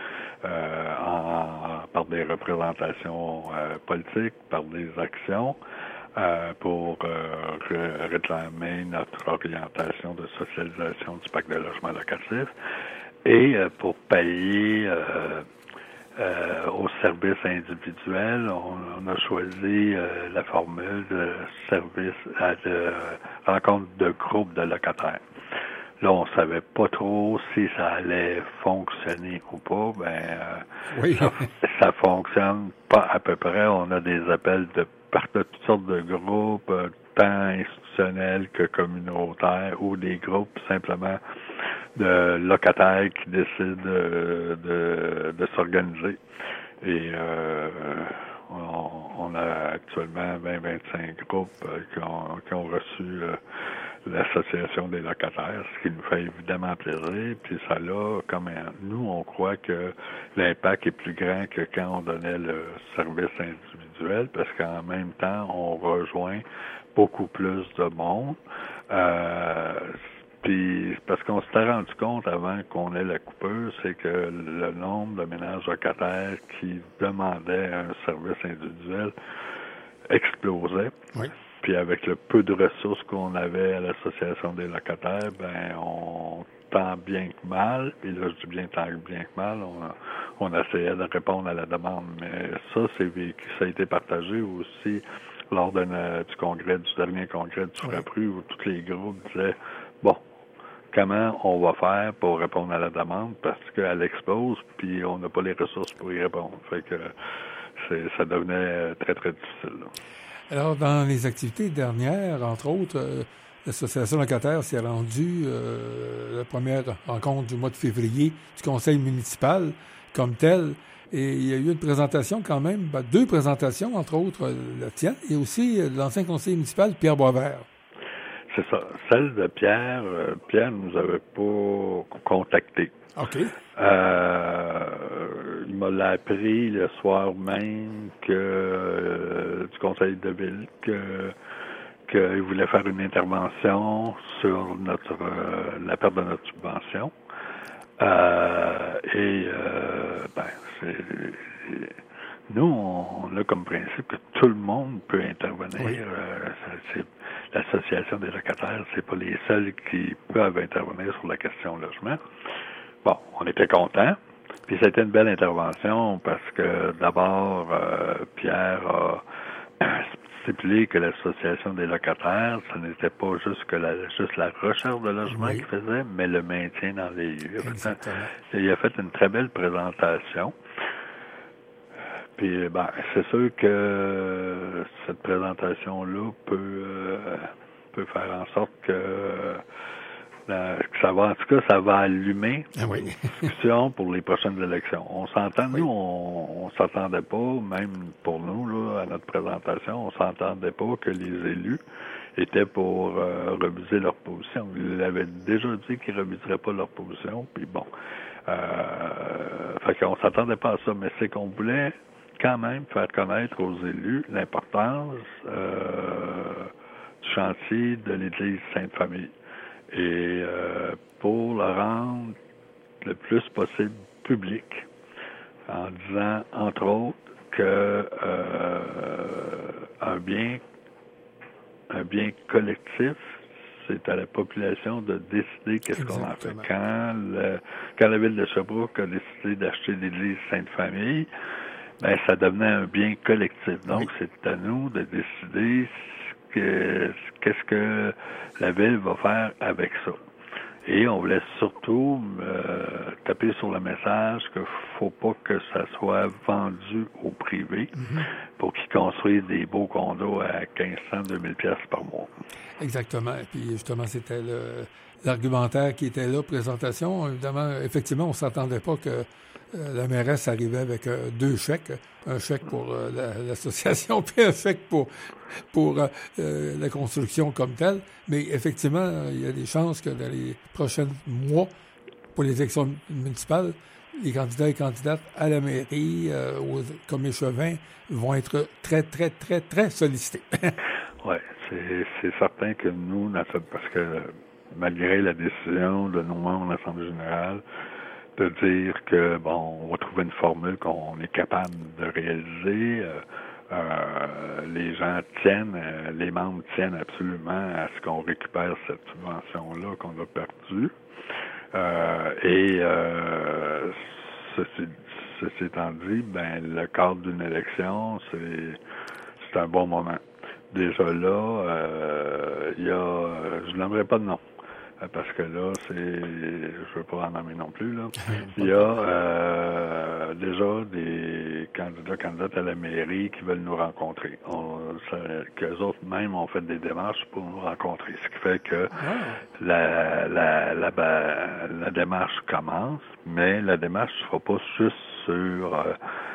par des représentations politiques, par des actions pour réclamer notre orientation de socialisation du pacte de logement locatif et pour payer aux services individuels, on a choisi la formule de service de rencontre de groupe de locataires. Là, on savait pas trop si ça allait fonctionner ou pas. Oui. Ça fonctionne pas à peu près. On a des appels de toutes sortes de groupes, tant institutionnels que communautaires, ou des groupes simplement de locataires qui décident de s'organiser. Et on a actuellement 20-25 groupes qui ont reçu l'Association des locataires, ce qui nous fait évidemment plaisir. Puis ça là, comme nous, on croit que l'impact est plus grand que quand on donnait le service individuel, parce qu'en même temps, on rejoint beaucoup plus de monde. Puis, parce qu'on s'était rendu compte avant qu'on ait la coupure, c'est que le nombre de ménages locataires qui demandaient un service individuel explosait. Oui. Puis avec le peu de ressources qu'on avait à l'Association des locataires, on tant bien que mal, et là je dis bien tant bien que mal, on essayait de répondre à la demande. Mais ça a été partagé aussi lors du dernier congrès du Surapru, où tous les groupes disaient, bon, comment on va faire pour répondre à la demande, parce qu'elle explose, puis on n'a pas les ressources pour y répondre. Fait que ça devenait très, très difficile. Là. Alors, dans les activités dernières, entre autres, l'association locataire s'est rendue la première rencontre du mois de février du conseil municipal comme tel. Et il y a eu une présentation quand même, 2 présentations, entre autres la tienne, et aussi l'ancien conseiller municipal, Pierre Boisvert. C'est ça. Celle de Pierre, Pierre ne nous avait pas contacté. OK. Il m'a appris le soir même que du conseil de ville qu'il voulait faire une intervention sur la perte de notre subvention. Nous, on a comme principe que tout le monde peut intervenir. Oui. L'association des locataires, c'est pas les seuls qui peuvent intervenir sur la question logement. Bon, on était contents. Puis c'était une belle intervention parce que d'abord, Pierre a stipulé que l'association des locataires, ce n'était pas juste la recherche de logement qu'il faisait, mais le maintien dans les lieux. Il a fait une très belle présentation. Puis, c'est sûr que cette présentation-là peut faire en sorte que ça va, en tout cas, ça va allumer une discussion pour les prochaines élections. On s'entend, nous, on s'entendait pas, même pour nous, là, à notre présentation, on s'entendait pas que les élus étaient pour reviser leur position. Ils avaient déjà dit qu'ils reviseraient pas leur position, puis bon. Fait qu'on s'attendait pas à ça, mais c'est qu'on voulait quand même faire connaître aux élus l'importance du chantier de l'Église Sainte-Famille. Et pour le rendre le plus possible public, en disant, entre autres, que un bien collectif, c'est à la population de décider qu'est-ce qu'on en fait. Quand la ville de Sherbrooke a décidé d'acheter l'Église Sainte-Famille, ça devenait un bien collectif. Donc, c'est à nous de décider qu'est-ce que la ville va faire avec ça. Et on voulait surtout taper sur le message qu'il ne faut pas que ça soit vendu au privé pour qu'ils construisent des beaux condos à 1500, 2000 pièces par mois. Exactement. Et puis, justement, c'était l'argumentaire qui était là, présentation. Évidemment, effectivement, on ne s'attendait pas que la mairesse arrivait avec 2 chèques, un chèque pour l'association puis un chèque pour la construction comme telle. Mais effectivement, il y a des chances que dans les prochains mois, pour les élections municipales, les candidats et candidates à la mairie, comme échevins, vont être très, très, très, très sollicités. Oui, c'est certain que nous, parce que malgré la décision de nos membres de l'Assemblée générale, de dire que, on va trouver une formule qu'on est capable de réaliser. Les gens les membres tiennent absolument à ce qu'on récupère cette subvention-là qu'on a perdue. Ceci étant dit, le cadre d'une élection, c'est un bon moment. Déjà là, il y a, je n'aimerais pas de nom. Parce que là, je veux pas en nommer non plus, là. Il y a déjà des candidates à la mairie qui veulent nous rencontrer. Qu'eux autres même ont fait des démarches pour nous rencontrer. Ce qui fait que la démarche commence, mais la démarche ne sera pas juste sur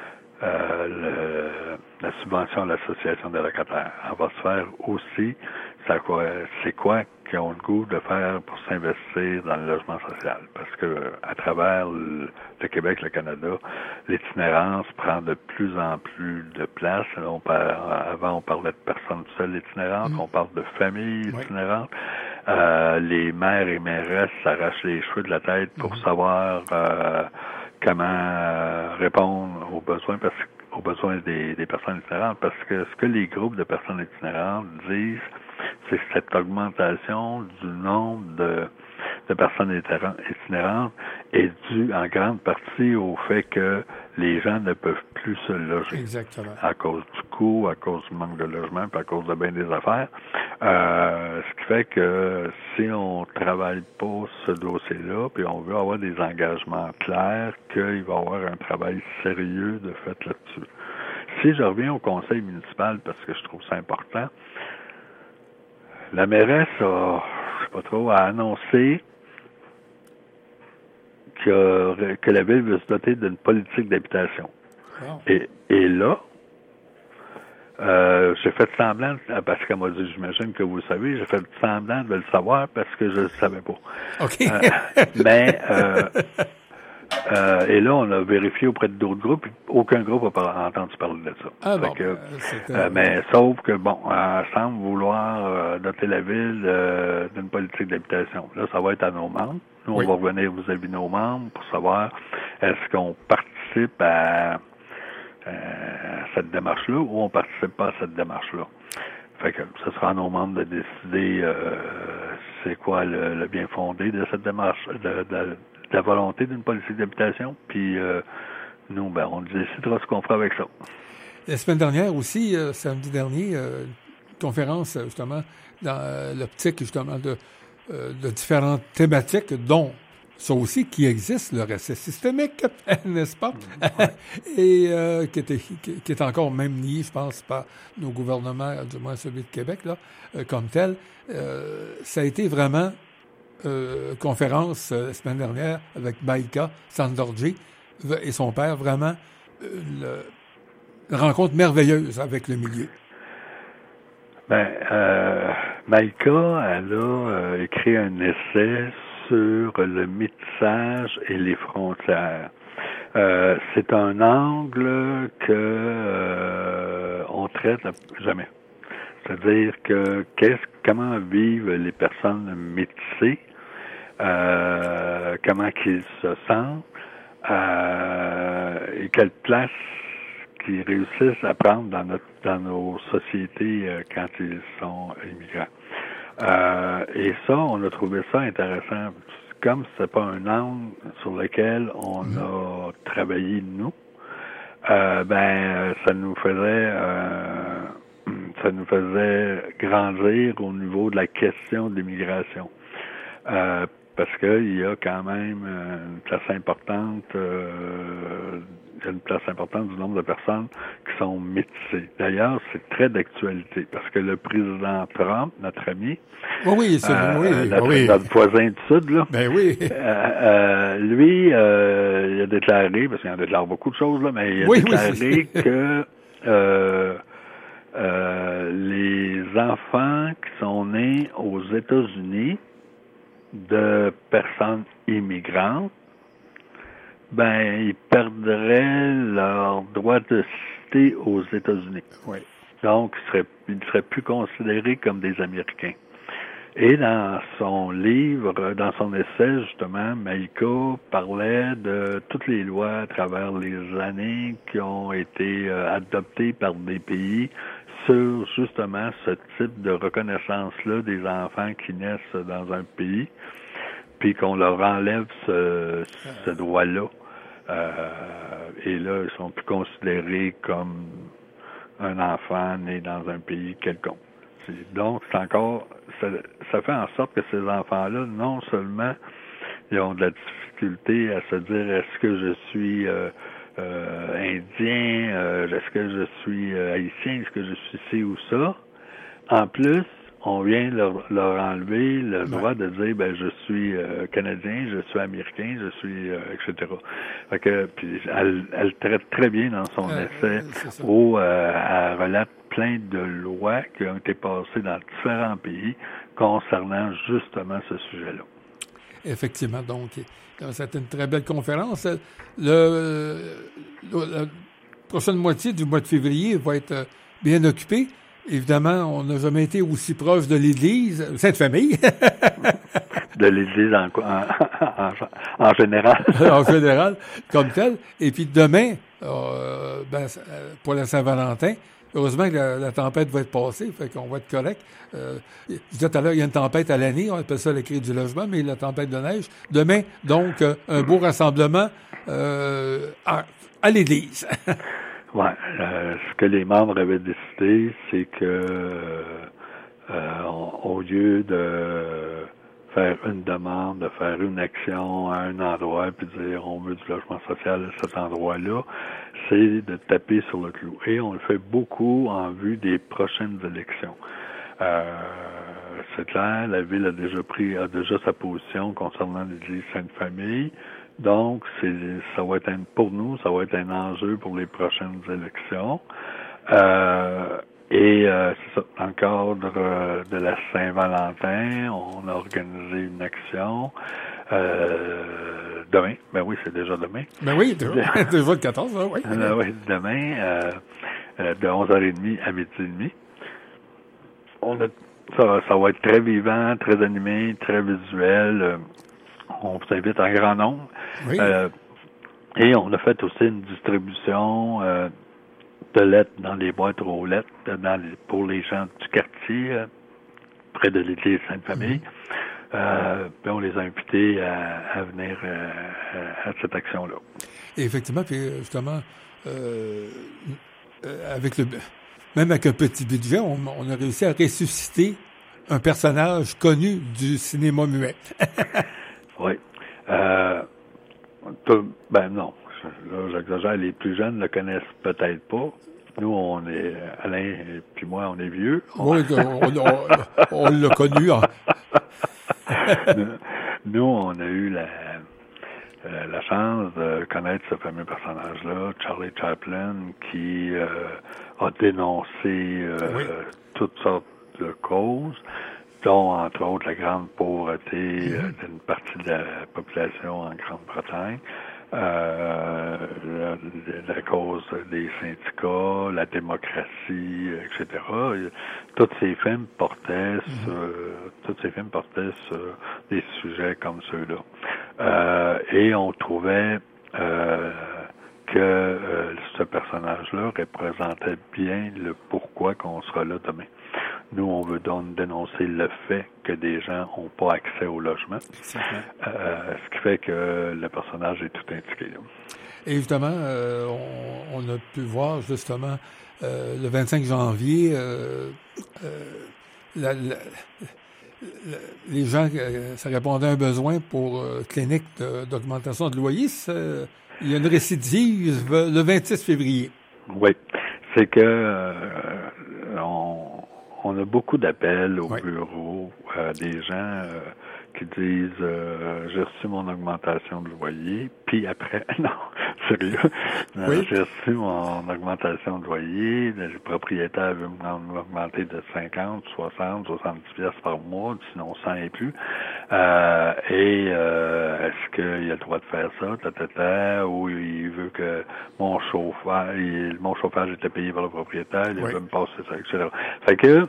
la subvention à l'association des locataires. Elle va se faire aussi, c'est quoi qu'ils ont le goût de faire pour s'investir dans le logement social. Parce que à travers le Québec, le Canada, l'itinérance prend de plus en plus de place. Avant, on parlait de personnes seules itinérantes, on parle de familles itinérantes. Les maires et mairesses s'arrachent les cheveux de la tête pour savoir comment répondre aux besoins des personnes itinérantes, parce que ce que les groupes de personnes itinérantes disent, c'est que cette augmentation du nombre de personnes itinérantes est due en grande partie au fait que les gens ne peuvent plus se loger. Exactement. À cause du coût, à cause du manque de logement, puis à cause de bien des affaires. Ce qui fait que si on travaille pas ce dossier-là, puis on veut avoir des engagements clairs, qu'il va y avoir un travail sérieux de fait là-dessus. Si je reviens au conseil municipal, parce que je trouve ça important, la mairesse a, je sais pas trop, a annoncé que la ville veut se doter d'une politique d'habitation. Wow. Et là, j'ai fait semblant, parce qu'elle m'a dit, j'imagine que vous le savez, j'ai fait semblant de le savoir parce que je le savais pas. OK. Et là, on a vérifié auprès d'autres groupes, aucun groupe n'a entendu parler de ça. Ah bon, mais sauf que, bon, elle semble vouloir doter la ville d'une politique d'habitation. Là, ça va être à nos membres. Nous, on va revenir vis-à-vis de nos membres pour savoir est-ce qu'on participe à cette démarche-là ou on participe pas à cette démarche-là. Fait que ce sera à nos membres de décider c'est quoi le bien fondé de cette démarche, de la volonté d'une politique d'habitation. Puis nous, ben, on décidera ce qu'on fera avec ça. La semaine dernière aussi, samedi dernier, une conférence justement dans l'optique justement de différentes thématiques, dont ça aussi qui existe, le racisme systémique, n'est-ce pas? Et qui est encore même nié, je pense, par nos gouvernements, du moins celui de Québec, là, comme tel. Ça a été vraiment conférence la semaine dernière avec Maïka Sandorji et son père, vraiment une rencontre merveilleuse avec le milieu. Maïka, elle a écrit un essai sur le métissage et les frontières. C'est un angle que on traite jamais. C'est-à-dire que comment vivent les personnes métissées, comment qu'ils se sentent, et quelle place qu'ils réussissent à prendre dans nos sociétés quand ils sont immigrants. Et ça, on a trouvé ça intéressant. Comme c'est pas un angle sur lequel on a travaillé nous, ça nous faisait grandir au niveau de la question de l'immigration. Parce qu'il y a quand même une place importante, du nombre de personnes qui sont métissées. D'ailleurs, c'est très d'actualité, parce que le président Trump, notre ami, notre voisin du Sud, là, lui, il a déclaré, parce qu'il en déclare beaucoup de choses, là, mais il a déclaré que les enfants qui sont nés aux États-Unis de personnes immigrantes, ils perdraient leur droit de cité aux États-Unis. Oui. Donc, ils ne seraient plus considérés comme des Américains. Et dans son livre, dans son essai, justement, Maïka parlait de toutes les lois à travers les années qui ont été adoptées par des pays sur, justement, ce type de reconnaissance-là des enfants qui naissent dans un pays, puis qu'on leur enlève ce droit-là. Et là, ils sont plus considérés comme un enfant né dans un pays quelconque. Donc, ça fait en sorte que ces enfants-là, non seulement ils ont de la difficulté à se dire est-ce que je suis indien, est-ce que je suis haïtien, est-ce que je suis ci ou ça. En plus, on vient leur enlever le droit de dire je suis canadien, je suis américain, je suis etc. Fait que puis elle traite très bien dans son essai où elle relate plein de lois qui ont été passées dans différents pays concernant justement ce sujet-là. Effectivement, donc c'était une très belle conférence. La prochaine moitié du mois de février va être bien occupée. Évidemment, on n'a jamais été aussi proche de l'Église, Sainte-Famille. De l'Église en général. En général, comme tel. Et puis demain, pour la Saint-Valentin, heureusement que la tempête va être passée, fait qu'on va être correct. Je disais tout à l'heure, il y a une tempête à l'année, on appelle ça la crise du logement, mais la tempête de neige. Demain, donc, un beau rassemblement à l'Église. Ouais, ce que les membres avaient décidé, c'est que au lieu de faire une demande, de faire une action à un endroit, puis dire on veut du logement social à cet endroit-là, c'est de taper sur le clou. Et on le fait beaucoup en vue des prochaines élections. c'est clair. La Ville a déjà sa position concernant l'Église Sainte-Famille. Donc, ça va être pour nous, ça va être un enjeu pour les prochaines élections. C'est ça, dans le cadre de la Saint-Valentin, on a organisé une action demain. Ben oui, c'est déjà demain. Ben oui, déjà le 14, hein, oui. Oui, demain, de 11h30 à 12h30. Ça va être très vivant, très animé, très visuel. On vous invite en grand nombre. Oui. Et on a fait aussi une distribution de lettres dans les boîtes aux lettres pour les gens du quartier, près de l'église Sainte-Famille. Puis on les a invités à venir à cette action-là. Et effectivement, puis justement, même avec un petit budget, on a réussi à ressusciter un personnage connu du cinéma muet. Oui. Non. Là, j'exagère. Les plus jeunes ne le connaissent peut-être pas. Nous, Alain et puis moi, on est vieux. Oui, on l'a connu. Hein. Nous, on a eu la chance de connaître ce fameux personnage-là, Charlie Chaplin, qui a dénoncé toutes sortes de causes, dont, entre autres, la grande pauvreté d'une partie de la population en Grande-Bretagne, la cause des syndicats, la démocratie, etc. Tous ces films portaient sur des sujets comme ceux-là. Et on trouvait que ce personnage-là représentait bien le pourquoi qu'on sera là demain. Nous, on veut donc dénoncer le fait que des gens n'ont pas accès au logement, ce qui fait que le personnage est tout indiqué. Là. Et justement, on a pu voir justement le 25 janvier les gens, ça répondait à un besoin pour clinique d'augmentation de loyer. Il y a une récidive le 26 février. Oui, c'est que on a beaucoup d'appels au bureau, des gens qui disent j'ai reçu mon augmentation de loyer, puis après, non, sérieux, j'ai reçu mon augmentation de loyer, le propriétaire veut m'augmenter de 50, 60, 70 pièces par mois, sinon 100 et plus, est-ce qu'il a le droit de faire ça, ou il veut que mon chauffage était payé par le propriétaire, il veut me passer ça, etc. Fait que,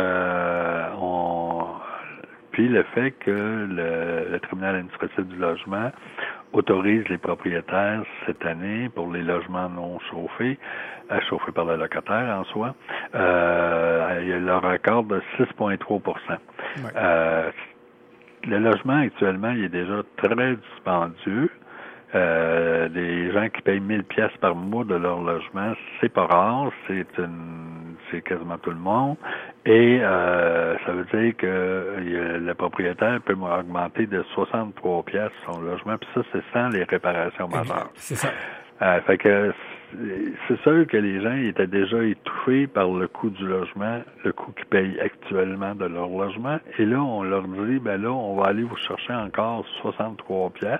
puis le fait que le tribunal administratif du logement autorise les propriétaires cette année pour les logements non chauffés, chauffés par le locataire en soi, il leur accorde de 6,3%. Le logement actuellement, il est déjà très dispendieux. Les gens qui payent 1000 pièces par mois de leur logement, c'est pas rare, c'est quasiment tout le monde, et ça veut dire que le propriétaire peut augmenter de 63 pièces son logement, puis ça, c'est sans les réparations majeures. C'est ça. Fait que c'est sûr que les gens étaient déjà étouffés par le coût du logement, le coût qu'ils payent actuellement de leur logement, et là, on leur dit, là, on va aller vous chercher encore 63 pièces.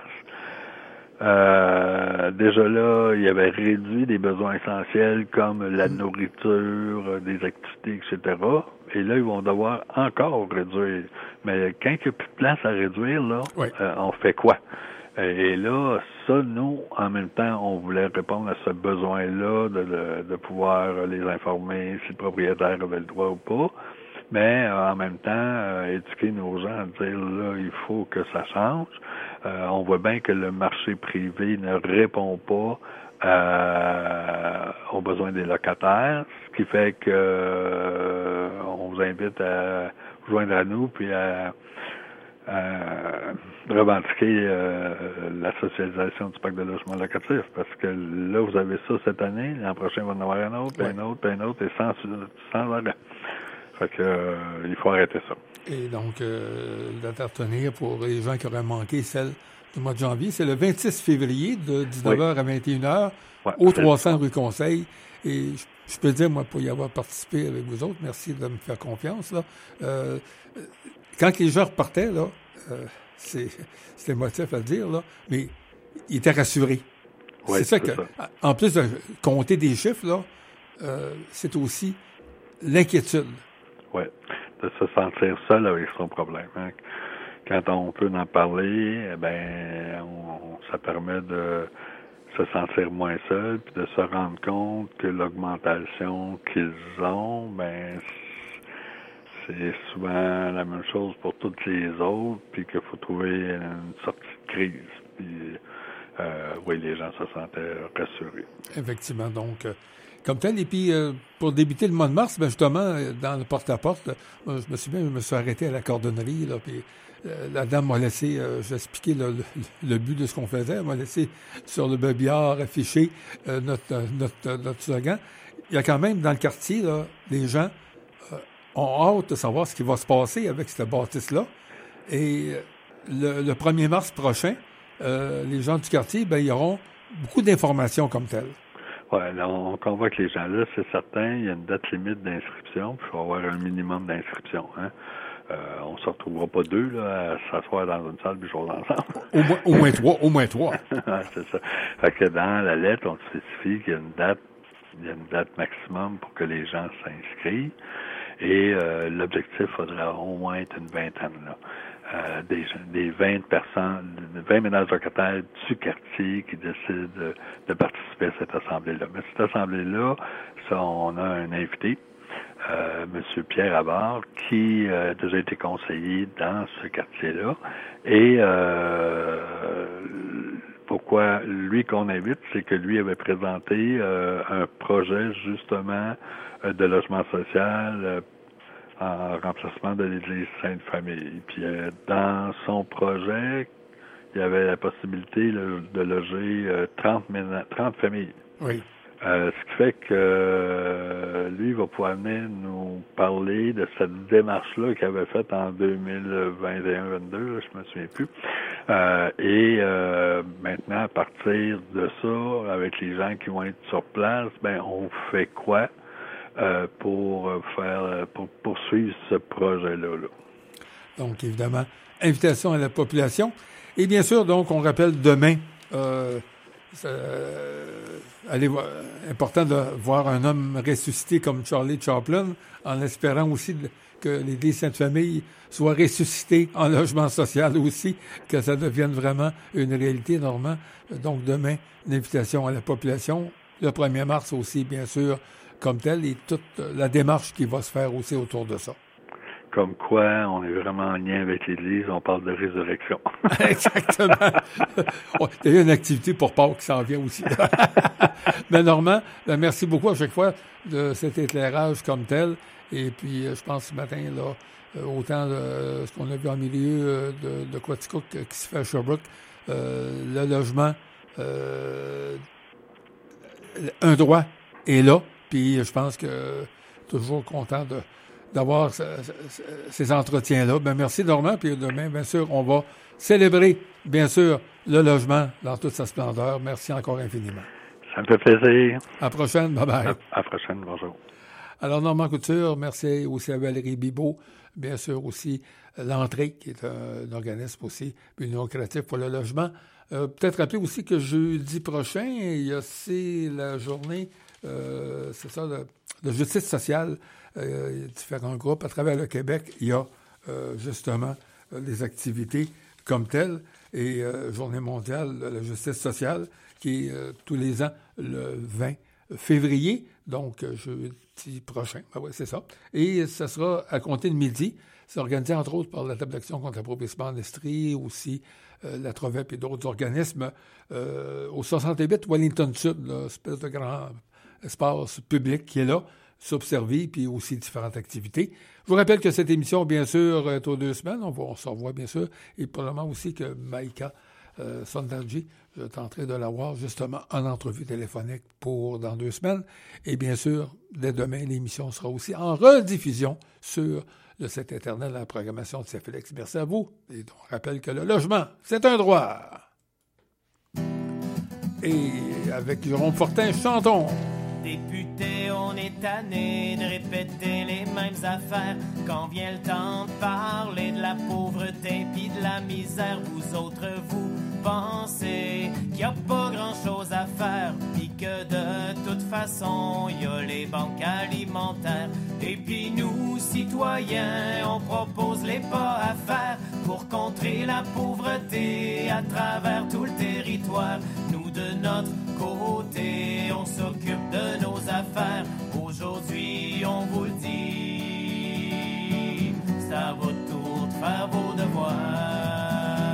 Déjà là, il avait réduit des besoins essentiels comme la nourriture, des activités, etc. Et là, ils vont devoir encore réduire. Mais quand il n'y a plus de place à réduire, là, on fait quoi? Et là, ça, nous, en même temps, on voulait répondre à ce besoin-là de pouvoir les informer si le propriétaire avait le droit ou pas. Mais en même temps, éduquer nos gens à dire là, il faut que ça change. On voit bien que le marché privé ne répond pas aux besoins des locataires, ce qui fait que on vous invite à vous joindre à nous puis à revendiquer la socialisation du parc de logement locatif, parce que là, vous avez ça cette année, l'an prochain, il va en avoir un autre, puis un autre, puis un autre, et sans arrêt. Fait que il faut arrêter ça. Et donc, date à retenir pour les gens qui auraient manqué celle du mois de janvier, c'est le 26 février de 19h à 21h au 300 rue Conseil. Et je peux dire, moi, pour y avoir participé avec vous autres, merci de me faire confiance, là. Quand les gens repartaient, là, c'est émotif à le dire, là, mais ils étaient rassurés. Oui, c'est ça que, en plus de compter des chiffres, là, c'est aussi l'inquiétude. Oui, de se sentir seul avec son problème. Hein. Quand on peut en parler, ça permet de se sentir moins seul, puis de se rendre compte que l'augmentation qu'ils ont, c'est souvent la même chose pour toutes les autres, puis qu'il faut trouver une sortie de crise. Puis, oui, les gens se sentaient rassurés. Effectivement, donc, comme tel. Et puis, pour débuter le mois de mars, justement, dans le porte-à-porte, je me souviens, je me suis arrêté à la cordonnerie, là, puis la dame m'a laissé, j'ai expliqué le but de ce qu'on faisait, elle m'a laissé sur le bébillard affiché notre slogan. Il y a quand même, dans le quartier, là, les gens ont hâte de savoir ce qui va se passer avec cette bâtisse-là. Et le 1er mars prochain, les gens du quartier, ils auront beaucoup d'informations comme telles. Oui, on convoque les gens là, c'est certain. Il y a une date limite d'inscription, puis il faut avoir un minimum d'inscription. Hein. On ne se retrouvera pas deux là, à s'asseoir dans une salle puis jouer ensemble. Au moins trois. C'est ça. Fait que dans la lettre, on spécifie qu'il y a une date maximum pour que les gens s'inscrivent. Et l'objectif faudrait au moins être une vingtaine là. Des 20 personnes, 20 ménages locataires du quartier qui décident de participer à cette assemblée-là. Mais cette assemblée-là, on a un invité, M. Pierre Havard, qui a déjà été conseiller dans ce quartier-là. Et pourquoi lui qu'on invite, c'est que lui avait présenté un projet justement de logement social en remplacement de l'église Sainte-Famille. Puis dans son projet, il y avait la possibilité de loger 30 familles. Oui. Ce qui fait que lui va pouvoir venir nous parler de cette démarche-là qu'il avait faite en 2021-22, je me souviens plus. Et maintenant, à partir de ça, avec les gens qui vont être sur place, on fait quoi pour poursuivre ce projet-là. Donc, évidemment, invitation à la population. Et bien sûr, donc, on rappelle demain, important de voir un homme ressuscité comme Charlie Chaplin, en espérant aussi que l'Église Sainte-Famille soit ressuscitée en logement social aussi, que ça devienne vraiment une réalité, Normand. Donc, demain, une invitation à la population. Le 1er mars aussi, bien sûr, comme tel, et toute la démarche qui va se faire aussi autour de ça. Comme quoi, on est vraiment en lien avec l'Église, on parle de résurrection. Exactement. Il y a une activité pour Pâques qui s'en vient aussi. Mais Normand, merci beaucoup à chaque fois de cet éclairage comme tel. Et puis, je pense ce matin, là, autant de ce qu'on a vu en milieu de Quaticook qui se fait à Sherbrooke, le logement, un droit est là. Puis je pense que toujours content d'avoir ces entretiens-là. Merci Normand. Puis demain, bien sûr, on va célébrer, bien sûr, le logement dans toute sa splendeur. Merci encore infiniment. Ça me fait plaisir. À la prochaine. Bye-bye. À la prochaine. Bonjour. Alors, Normand Couture, merci aussi à Valérie Bibeau. Bien sûr aussi l'Entrée, qui est un organisme aussi lucratif pour le logement. Peut-être rappeler aussi que jeudi prochain, il y a la journée... c'est ça, de justice sociale, différents groupes à travers le Québec. Il y a justement des activités comme telles et Journée mondiale de la justice sociale qui est tous les ans le 20 février, donc jeudi prochain. Oui, c'est ça. Et ça sera à compter de midi. C'est organisé entre autres par la Table d'action contre l'appauvrissement en Estrie, aussi la Trovep et d'autres organismes au 68 Wellington Sud, espèce de grand espace public qui est là, s'observer, puis aussi différentes activités. Je vous rappelle que cette émission, bien sûr, est aux 2 semaines. On se revoit, bien sûr. Et probablement aussi que Maïka Sondalji, je tenterai de l'avoir justement en entrevue téléphonique pour dans 2 semaines. Et bien sûr, dès demain, l'émission sera aussi en rediffusion sur le site Internet de la programmation de CFLX. Merci à vous. Et on rappelle que le logement, c'est un droit. Et avec Jérôme Fortin, chantons. Député, on on est tanné de répéter les mêmes affaires. Quand vient le temps de parler de la pauvreté pis de la misère, vous autres, vous pensez qu'il y a pas grand-chose à faire, pis que de toute façon, y a les banques alimentaires. Et puis nous, citoyens, on propose les pas à faire pour contrer la pauvreté à travers tout le territoire. Nous, de notre côté, on s'occupe de nos affaires. Aujourd'hui, on vous le dit, c'est à votre tour de faire vos devoirs.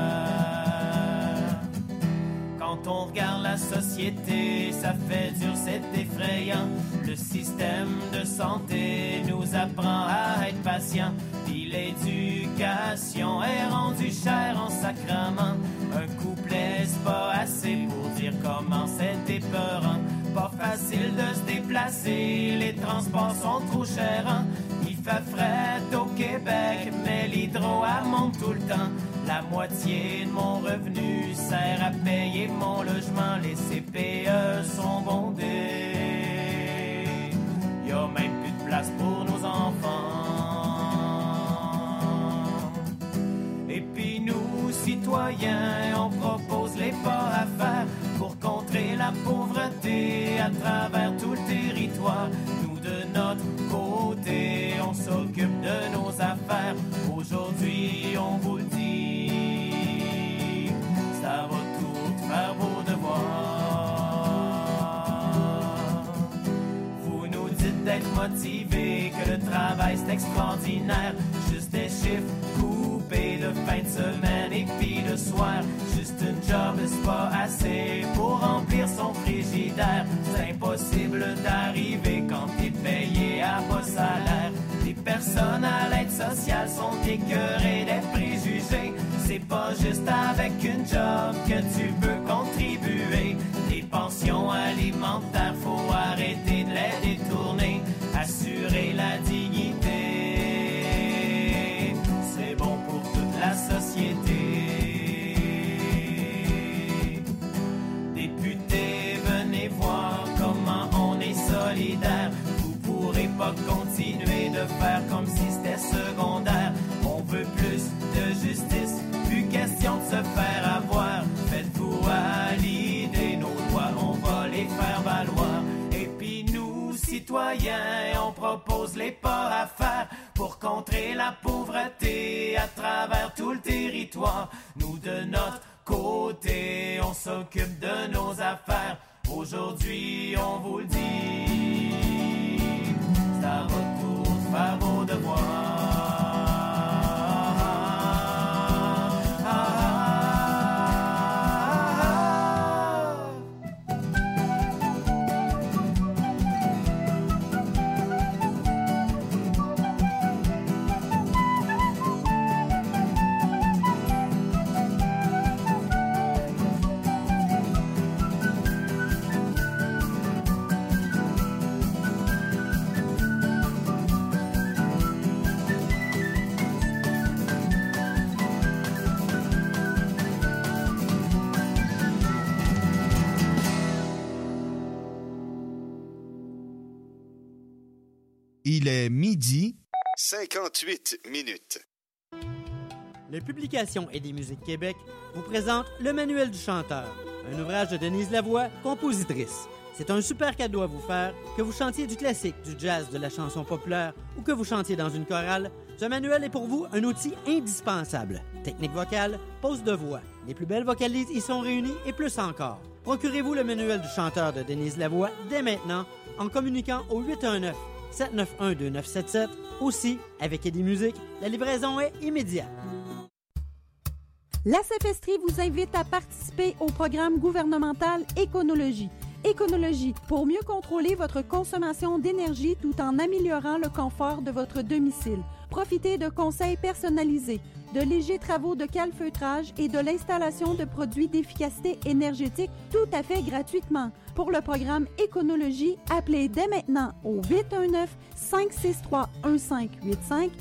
Quand on regarde la société, ça fait dur, c'est effrayant. Le système de santé nous apprend à être patient. Puis l'éducation est rendue chère en sacrement. Un couplet, c'est pas assez pour dire comment c'est épeurant. Pas facile de se déplacer, les transports sont trop chers. Hein? Il fait fret au Québec, mais l'hydro elle monte tout le temps. La moitié de mon revenu sert à payer mon logement. Les CPE sont bondés. Y a même plus de place pour nos enfants. Et puis nous, citoyens, on propose les pas à faire pour contrer la pauvreté à travers tout le territoire. Nous, de notre côté, on s'occupe de nos affaires. Aujourd'hui, on vous le dit, c'est à votre tour de faire vos devoirs. Vous nous dites d'être motivés, que le travail c'est extraordinaire. Juste des chiffres coupés de fin de semaine et puis le soir. Juste une job, c'est pas assez pour remplir son frigidaire. C'est impossible d'arriver quand t'es payé à bas salaire. Les personnes à l'aide sociale sont écœurées des préjugés. C'est pas juste avec une job que tu peux contribuer. Les pensions alimentaires, faut arrêter de les détourner. Assurer la dignité, c'est bon pour toute la société. Députés, venez voir comment on est solidaire. Vous pourrez pas continuer de faire comme si c'était secondaire. On veut plus de justice, plus question de se faire avoir. Faites-vous à l'idée, nos droits, on va les faire valoir. Et puis nous, citoyens, on propose les pas à faire pour contrer la pauvreté à travers tout le territoire. Nous, de notre côté, on s'occupe de nos affaires. Aujourd'hui, on vous le dit, c'est à votre tour de faire vos devoirs. Il est midi 58 minutes. Le Publications et des musiques Québec vous présente Le Manuel du chanteur, un ouvrage de Denise Lavoie, compositrice. C'est un super cadeau à vous faire, que vous chantiez du classique, du jazz, de la chanson populaire ou que vous chantiez dans une chorale. Ce manuel est pour vous un outil indispensable. Technique vocale, pose de voix. Les plus belles vocalises y sont réunies et plus encore. Procurez-vous le Manuel du chanteur de Denise Lavoie dès maintenant en communiquant au 819-791-2977. Aussi, avec Eddie Musique, la livraison est immédiate. La CFESTRI vous invite à participer au programme gouvernemental Éconologie. Éconologie, pour mieux contrôler votre consommation d'énergie tout en améliorant le confort de votre domicile. Profitez de conseils personnalisés, de légers travaux de calfeutrage et de l'installation de produits d'efficacité énergétique tout à fait gratuitement. Pour le programme Éconologie, appelez dès maintenant au 819-563-1585,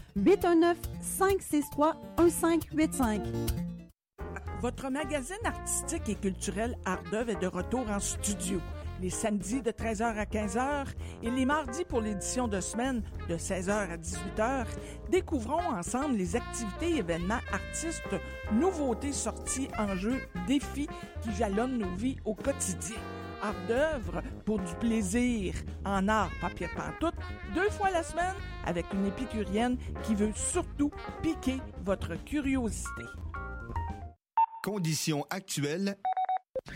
819-563-1585. Votre magazine artistique et culturel Art d'œuvre est de retour en studio. les samedis de 13h à 15h et les mardis pour l'édition de semaine de 16h à 18h, découvrons ensemble les activités, événements, artistes, nouveautés, sorties, enjeux, défis qui jalonnent nos vies au quotidien. Art d'œuvre pour du plaisir en art papier pantoute 2 fois la semaine avec une épicurienne qui veut surtout piquer votre curiosité. Conditions actuelles